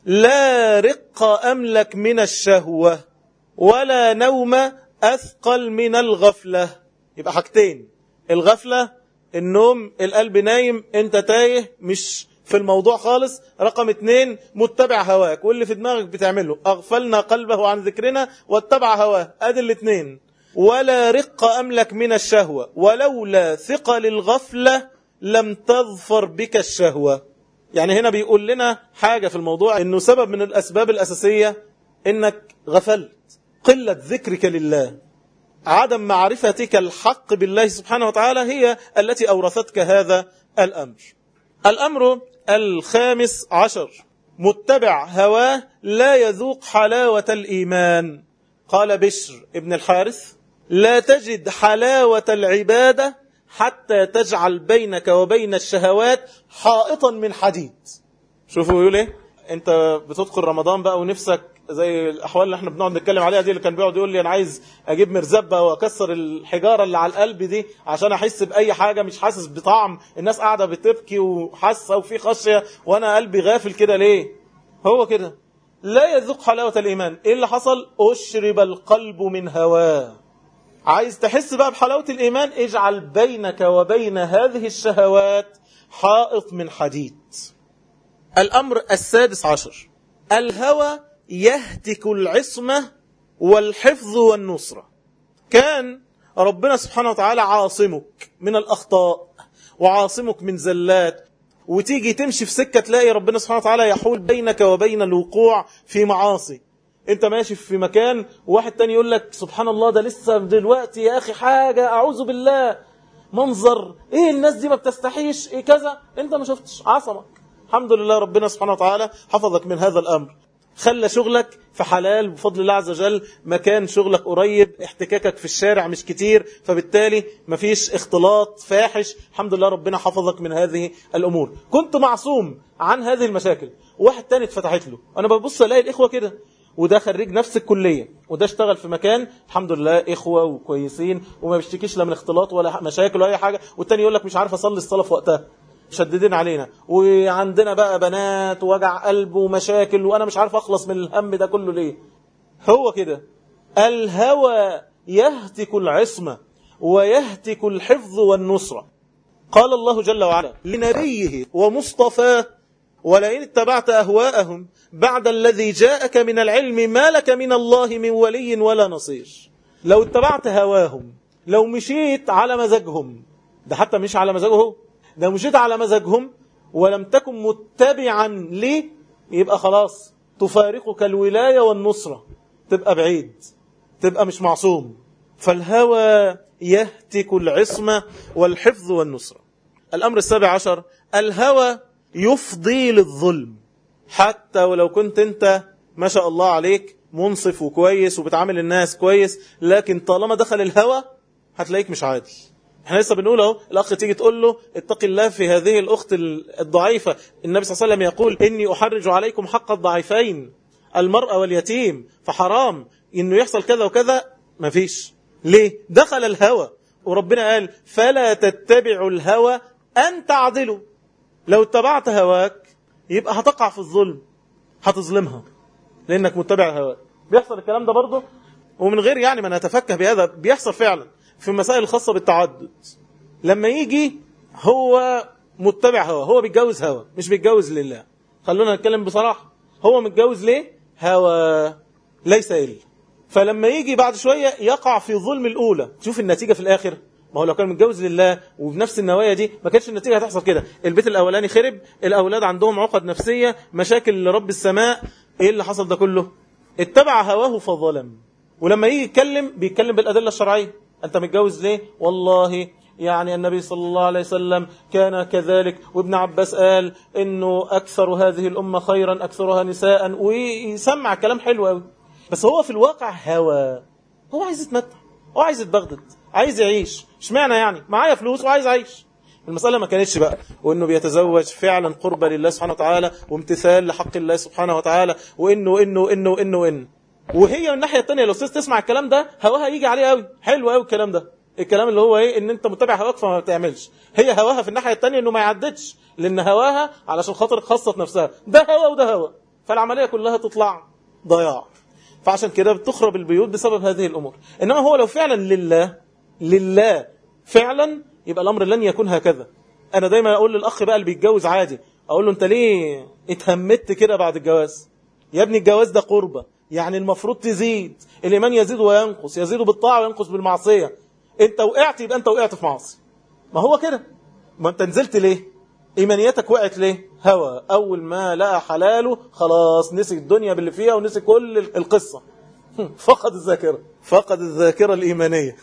لا رق أملك من الشهوة ولا نوم أثقل من الغفلة. يبقى حاجتين: الغفلة، النوم، القلب نايم انت تايه مش في الموضوع خالص. رقم اتنين: متبع هواك، واللي في دماغك بتعمله. أغفلنا قلبه عن ذكرنا واتبع هواه. ادي الاتنين. ولا رق أملك من الشهوة ولولا ثقل الغفلة لم تظفر بك الشهوة. يعني هنا بيقول لنا حاجة في الموضوع، انه سبب من الأسباب الأساسية انك غفلت، قلة ذكرك لله، عدم معرفتك الحق بالله سبحانه وتعالى هي التي أورثتك هذا الأمر. الأمر الخامس عشر: متبع هواه لا يذوق حلاوة الإيمان. قال بشر ابن الحارث: لا تجد حلاوة العبادة حتى تجعل بينك وبين الشهوات حائطا من حديد. شوفوا يقول ايه؟ انت بتدخل رمضان بقى ونفسك زي الأحوال اللي احنا بنقعد نتكلم عليها دي، اللي كان بيقعد يقول لي أنا عايز أجيب مرزبة وأكسر الحجارة اللي على القلب دي عشان أحس بأي حاجة، مش حاسس بطعم. الناس قاعدة بتبكي وحاسة وفي خشية وأنا قلبي غافل كده ليه؟ هو كده لا يذوق حلاوة الإيمان. إيه اللي حصل؟ أشرب القلب من هواه. عايز تحس بقى بحلاوة الإيمان؟ اجعل بينك وبين هذه الشهوات حائط من حديد. الأمر السادس عشر: الهوى يهتك العصمة والحفظ والنصرة. كان ربنا سبحانه وتعالى عاصمك من الأخطاء وعاصمك من زلات، وتيجي تمشي في سكة تلاقي ربنا سبحانه وتعالى يحول بينك وبين الوقوع في معاصي. انت ماشي في مكان وواحد تاني يقول لك سبحان الله ده لسه دلوقتي يا أخي حاجة أعوذ بالله منظر ايه الناس دي ما بتستحيش ايه كذا، انت ما شفتش، عصمك الحمد لله ربنا سبحانه وتعالى حفظك من هذا الأمر، خلى شغلك في حلال بفضل الله عز وجل، مكان شغلك قريب، احتكاكك في الشارع مش كتير، فبالتالي مفيش اختلاط فاحش، الحمد لله ربنا حفظك من هذه الأمور. كنت معصوم عن هذه المشاكل، واحد تاني اتفتحت له. أنا ببص ألاقي الإخوة كده، وده خريج نفس الكلية، وده اشتغل في مكان الحمد لله إخوة وكويسين وما بيشتكيش لا من اختلاط ولا مشاكل ولا أي حاجة، والتاني يقول لك مش عارف أصلي الصلاة في وقتها، شددين علينا، وعندنا بقى بنات ووجع قلب ومشاكل، وأنا مش عارف أخلص من الهم ده كله ليه. هو كده الهوى يهتك العصمة ويهتك الحفظ والنصرة. قال الله جل وعلا لنبيه ومصطفاه ولئن اتبعت أهواءهم بعد الذي جاءك من العلم ما لك من الله من ولي ولا نصير. لو اتبعت هواهم، لو مشيت على مزاجهم، ده حتى مش على مزاجه، ده مشيت على مزاجهم ولم تكن متبعا ليه، يبقى خلاص تفارقك الولاية والنصرة، تبقى بعيد، تبقى مش معصوم. فالهوى يهتك العصمة والحفظ والنصرة. الأمر السابع عشر، الهوى يفضي للظلم. حتى ولو كنت انت ما شاء الله عليك منصف وكويس وبتعامل الناس كويس، لكن طالما دخل الهوى هتلاقيك مش عادل. احنا لسه بنقول اهو، الاخ تيجي تقول له اتق الله في هذه الاخت الضعيفة، النبي صلى الله عليه وسلم يقول اني احرج عليكم حق الضعيفين المرأة واليتيم، فحرام انه يحصل كذا وكذا. مفيش، ليه؟ دخل الهوى، وربنا قال فلا تتبعوا الهوى ان تعدلوا. لو اتبعت هواك يبقى هتقع في الظلم، هتظلمها لانك متبع هواك. بيحصل الكلام ده برضه، ومن غير يعني ما نتفكه بهذا، بيحصل فعلا في المسائل الخاصة بالتعدد. لما يجي هو متبع هوا، هو بيتجوز هوا مش بيتجوز لله، خلونا نتكلم بصراحة، هو متجوز ليه؟ هوا ليس إلا. فلما يجي بعد شوية يقع في ظلم الأولى، تشوف النتيجة في الآخر. ما هو لو كان متجوز لله وبنفس النوايا دي ما كانش النتيجة هتحصل كده. البيت الأولاني خرب، الأولاد عندهم عقد نفسية، مشاكل لرب السماء. إيه اللي حصل ده كله؟ اتبع هواه فظلم. ولما يجي يتكلم بيتكلم بالأدلة الشرعية. أنت متجوز ليه؟ والله يعني النبي صلى الله عليه وسلم كان كذلك، وابن عباس قال إنه أكثر هذه الأمة خيرا أكثرها نساء، ويسمع كلام حلو قوي. بس هو في الواقع هوى، هو عايز يتمتع، هو عايز يتبغدد، عايز يعيش. اشمعنى يعني معايا فلوس وعايز اعيش؟ المسألة ما كانتش بقى وانه بيتزوج فعلا قربة لله سبحانه وتعالى وامتثال لحق الله سبحانه وتعالى، وانه انه انه انه انه وهي من الناحية التانية لو تسمع الكلام ده هواها يجي عليه قوي، حلو قوي الكلام ده، الكلام اللي هو ايه، ان انت متابع هواك فما بتعملش. هي هواها في الناحية التانية انه ما يعددش، لان هواها علشان خاطر خاصة نفسها، ده هوا وده هوا، فالعملية كلها تطلع ضياع. فعشان كده بتخرب البيوت بسبب هذه الامور. انما هو لو فعلا لله لله فعلا يبقى الامر لن يكون هكذا. انا دايما اقول للاخ بقى اللي بيتجوز عادي، اقول له انت ليه اتهمت كده بعد الجواز؟ يا ابني الجواز ده قربة، يعني المفروض تزيد، الايمان يزيد وينقص، يزيد بالطاعة وينقص بالمعصية. انت وقعت يبقى انت وقعت في معصية، ما هو كده. ما انت نزلت ليه؟ ايمانيتك وقعت ليه؟ هوى. اول ما لقى حلاله خلاص نسي الدنيا باللي فيها ونسي كل القصة، فقد الذاكرة، فقد الذاكرة الإيمانية.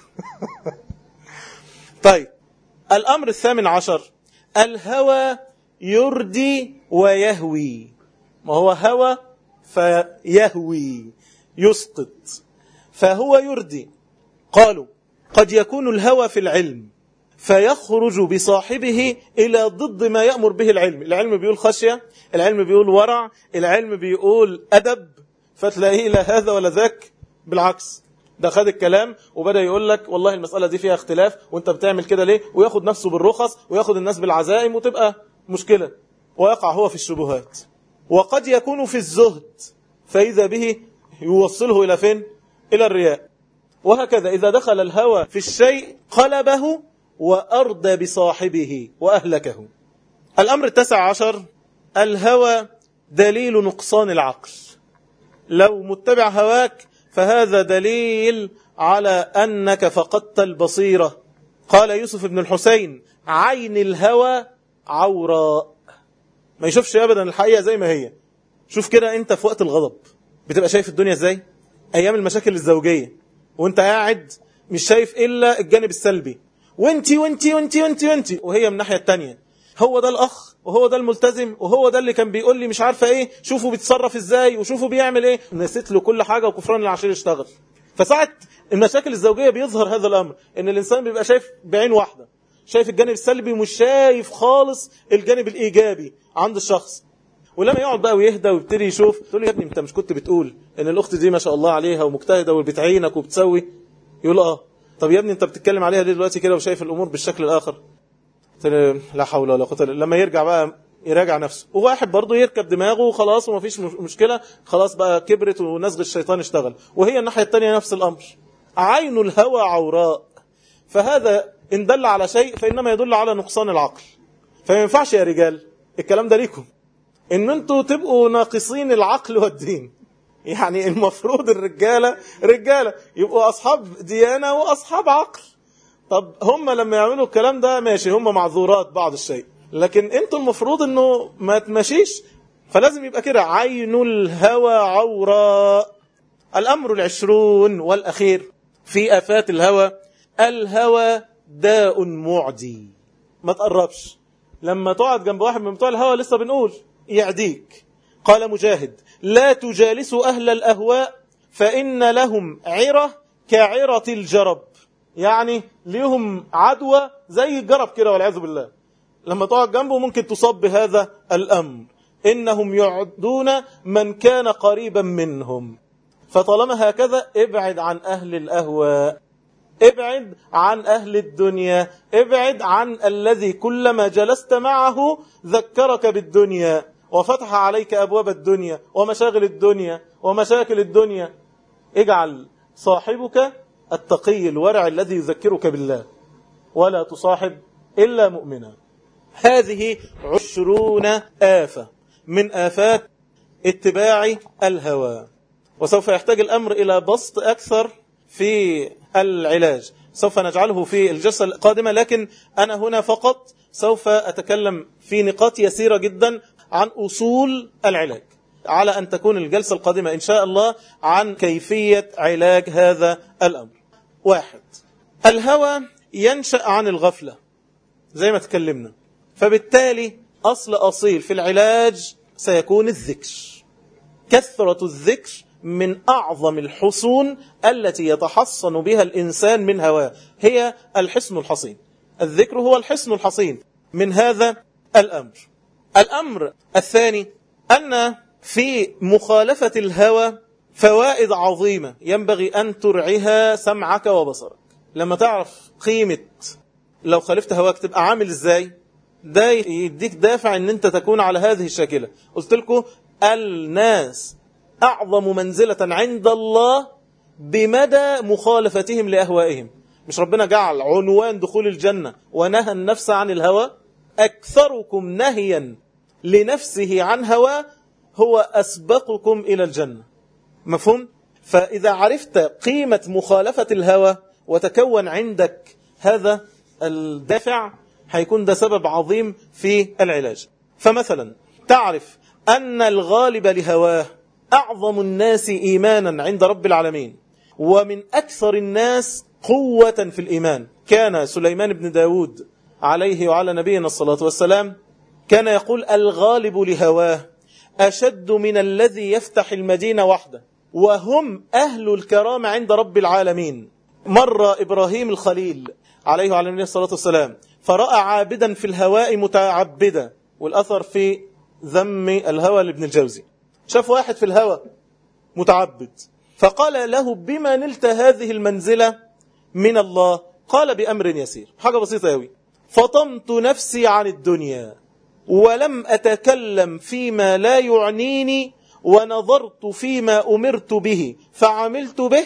طيب الأمر الثامن عشر، الهوى يردي ويهوي. ما هو هوى فيهوي يسقط، فهو يردي. قالوا قد يكون الهوى في العلم فيخرج بصاحبه إلى ضد ما يأمر به العلم. العلم بيقول خشية، العلم بيقول ورع، العلم بيقول أدب، فتلاقيه لا هذا ولا ذاك، بالعكس ده خد الكلام وبدأ يقول لك والله المسألة دي فيها اختلاف وانت بتعمل كده ليه، وياخد نفسه بالرخص وياخد الناس بالعزائم وتبقى مشكلة، ويقع هو في الشبهات. وقد يكون في الزهد فإذا به يوصله إلى فين؟ إلى الرياء. وهكذا إذا دخل الهوى في الشيء قلبه وأردى بصاحبه وأهلكه. الأمر التاسع عشر، الهوى دليل نقصان العقل. لو متبع هواك فهذا دليل على أنك فقدت البصيرة. قال يوسف بن الحسين عين الهوى عوراء، ما يشوفش أبدا الحقيقة زي ما هي. شوف كده أنت في وقت الغضب بتبقى شايف الدنيا ازاي، أيام المشاكل الزوجية وانت قاعد مش شايف إلا الجانب السلبي، وانتي وانتي وانتي وانتي وانتي وهي من الناحية التانية. هو ده الأخ وهو ده الملتزم وهو ده اللي كان بيقول لي مش عارفة ايه، شوفوا بيتصرف ازاي وشوفوا بيعمل ايه. نسيت له كل حاجة وكفران العشير اشتغل. فساعة المشاكل الزوجية بيظهر هذا الأمر، ان الإنسان بيبقى شايف بعين واحدة، شايف الجانب السلبي ومش شايف خالص الجانب الإيجابي عند الشخص. ولما يقعد بقى ويهدى ويبتدي يشوف، تقول له يا ابني انت مش كنت بتقول ان الأخت دي ما شاء الله عليها ومجتهدة وبتعينك وبتسوي؟ يقول اه. طب يا ابني انت بتتكلم عليها ليه دلوقتي كده وشايف الأمور بالشكل الآخر؟ لا حول ولا قوة. لما يرجع بقى يراجع نفسه، وواحد برضه يركب دماغه وخلاص ومفيش مشكلة، خلاص بقى كبرت ونزغ الشيطان اشتغل. وهي الناحية التانية نفس الأمر، عين الهوى عوراء، فهذا إن دل على شيء فإنما يدل على نقصان العقل. فما ينفعش يا رجال الكلام ده ليكم، إن أنتوا تبقوا ناقصين العقل والدين. يعني المفروض الرجالة رجالة يبقوا أصحاب ديانة وأصحاب عقل. طب هم لما يعملوا الكلام ده ماشي، هم معذورات بعض الشيء، لكن انتوا المفروض انه ما تمشيش. فلازم يبقى كده عين الهوى عوراء. الأمر العشرون والأخير في آفات الهوى، الهوى داء معدي. ما تقربش لما تقعد جنب واحد من بتوع الهوى، لسه بنقول يعديك. قال مجاهد: لا تجالسوا أهل الأهواء فإن لهم عرة كعرة الجرب. يعني ليهم عدوى زي الجرب كده والعياذ بالله، لما تقعد جنبه ممكن تصاب بهذا الأمر. إنهم يعدون من كان قريبا منهم. فطالما هكذا ابعد عن أهل الأهواء، ابعد عن أهل الدنيا، ابعد عن الذي كلما جلست معه ذكرك بالدنيا وفتح عليك أبواب الدنيا ومشاغل الدنيا ومشاكل الدنيا. اجعل صاحبك التقي الورع الذي يذكرك بالله، ولا تصاحب إلا مؤمنا. هذه عشرون آفة من آفات اتباع الهوى. وسوف يحتاج الأمر إلى بسط أكثر في العلاج، سوف نجعله في الجلسة القادمة، لكن أنا هنا فقط سوف أتكلم في نقاط يسيرة جدا عن أصول العلاج، على أن تكون الجلسة القادمة إن شاء الله عن كيفية علاج هذا الأمر. واحد، الهوى ينشأ عن الغفلة زي ما تكلمنا، فبالتالي أصل أصيل في العلاج سيكون الذكر. كثرة الذكر من أعظم الحصون التي يتحصن بها الإنسان من هواه، هي الحصن الحصين. الذكر هو الحصن الحصين من هذا الأمر. الأمر الثاني أن في مخالفة الهوى فوائد عظيمة ينبغي أن ترعيها سمعك وبصرك. لما تعرف قيمة لو خالفت هواك تبقى عامل إزاي، ده يديك دافع أن أنت تكون على هذه الشاكلة. قلت لكم الناس أعظم منزلة عند الله بمدى مخالفتهم لأهوائهم. مش ربنا جعل عنوان دخول الجنة ونهى النفس عن الهوى؟ أكثركم نهيا لنفسه عن هوى هو أسبقكم إلى الجنة. مفهوم؟ فإذا عرفت قيمة مخالفة الهوى وتكون عندك هذا الدافع، هيكون ده سبب عظيم في العلاج. فمثلا تعرف أن الغالب لهواه أعظم الناس إيمانا عند رب العالمين ومن أكثر الناس قوة في الإيمان. كان سليمان بن داود عليه وعلى نبينا الصلاة والسلام كان يقول: الغالب لهواه أشد من الذي يفتح المدينة وحده، وهم أهل الكرام عند رب العالمين. مر إبراهيم الخليل عليه وعلى نبينا الصلاة والسلام فرأى عابدا في الهواء متعبدا، والأثر في ذم الهوى لابن الجوزي. شاف واحد في الهوى متعبد فقال له: بما نلت هذه المنزلة من الله؟ قال: بأمر يسير، حاجة بسيطة أوي. فطمت نفسي عن الدنيا ولم أتكلم فيما لا يعنيني، ونظرت فيما أمرت به فعملت به،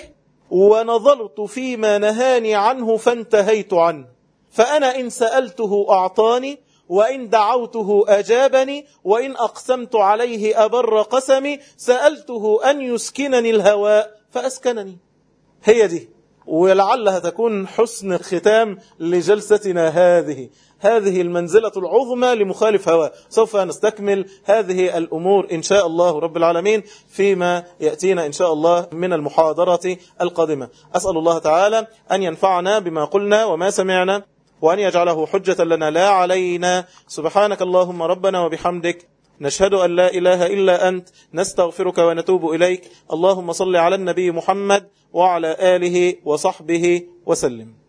ونظرت فيما نهاني عنه فانتهيت عنه. فأنا إن سألته أعطاني، وإن دعوته أجابني، وإن أقسمت عليه أبر قسمي. سألته أن يسكنني الهواء فأسكنني. هي دي، ولعلها تكون حسن ختام لجلستنا هذه هذه المنزلة العظمى لمخالف هواه. سوف نستكمل هذه الأمور إن شاء الله رب العالمين فيما يأتينا إن شاء الله من المحاضرة القادمة. أسأل الله تعالى أن ينفعنا بما قلنا وما سمعنا، وأن يجعله حجة لنا لا علينا. سبحانك اللهم ربنا وبحمدك، نشهد أن لا إله إلا أنت، نستغفرك ونتوب إليك. اللهم صل على النبي محمد وعلى آله وصحبه وسلم.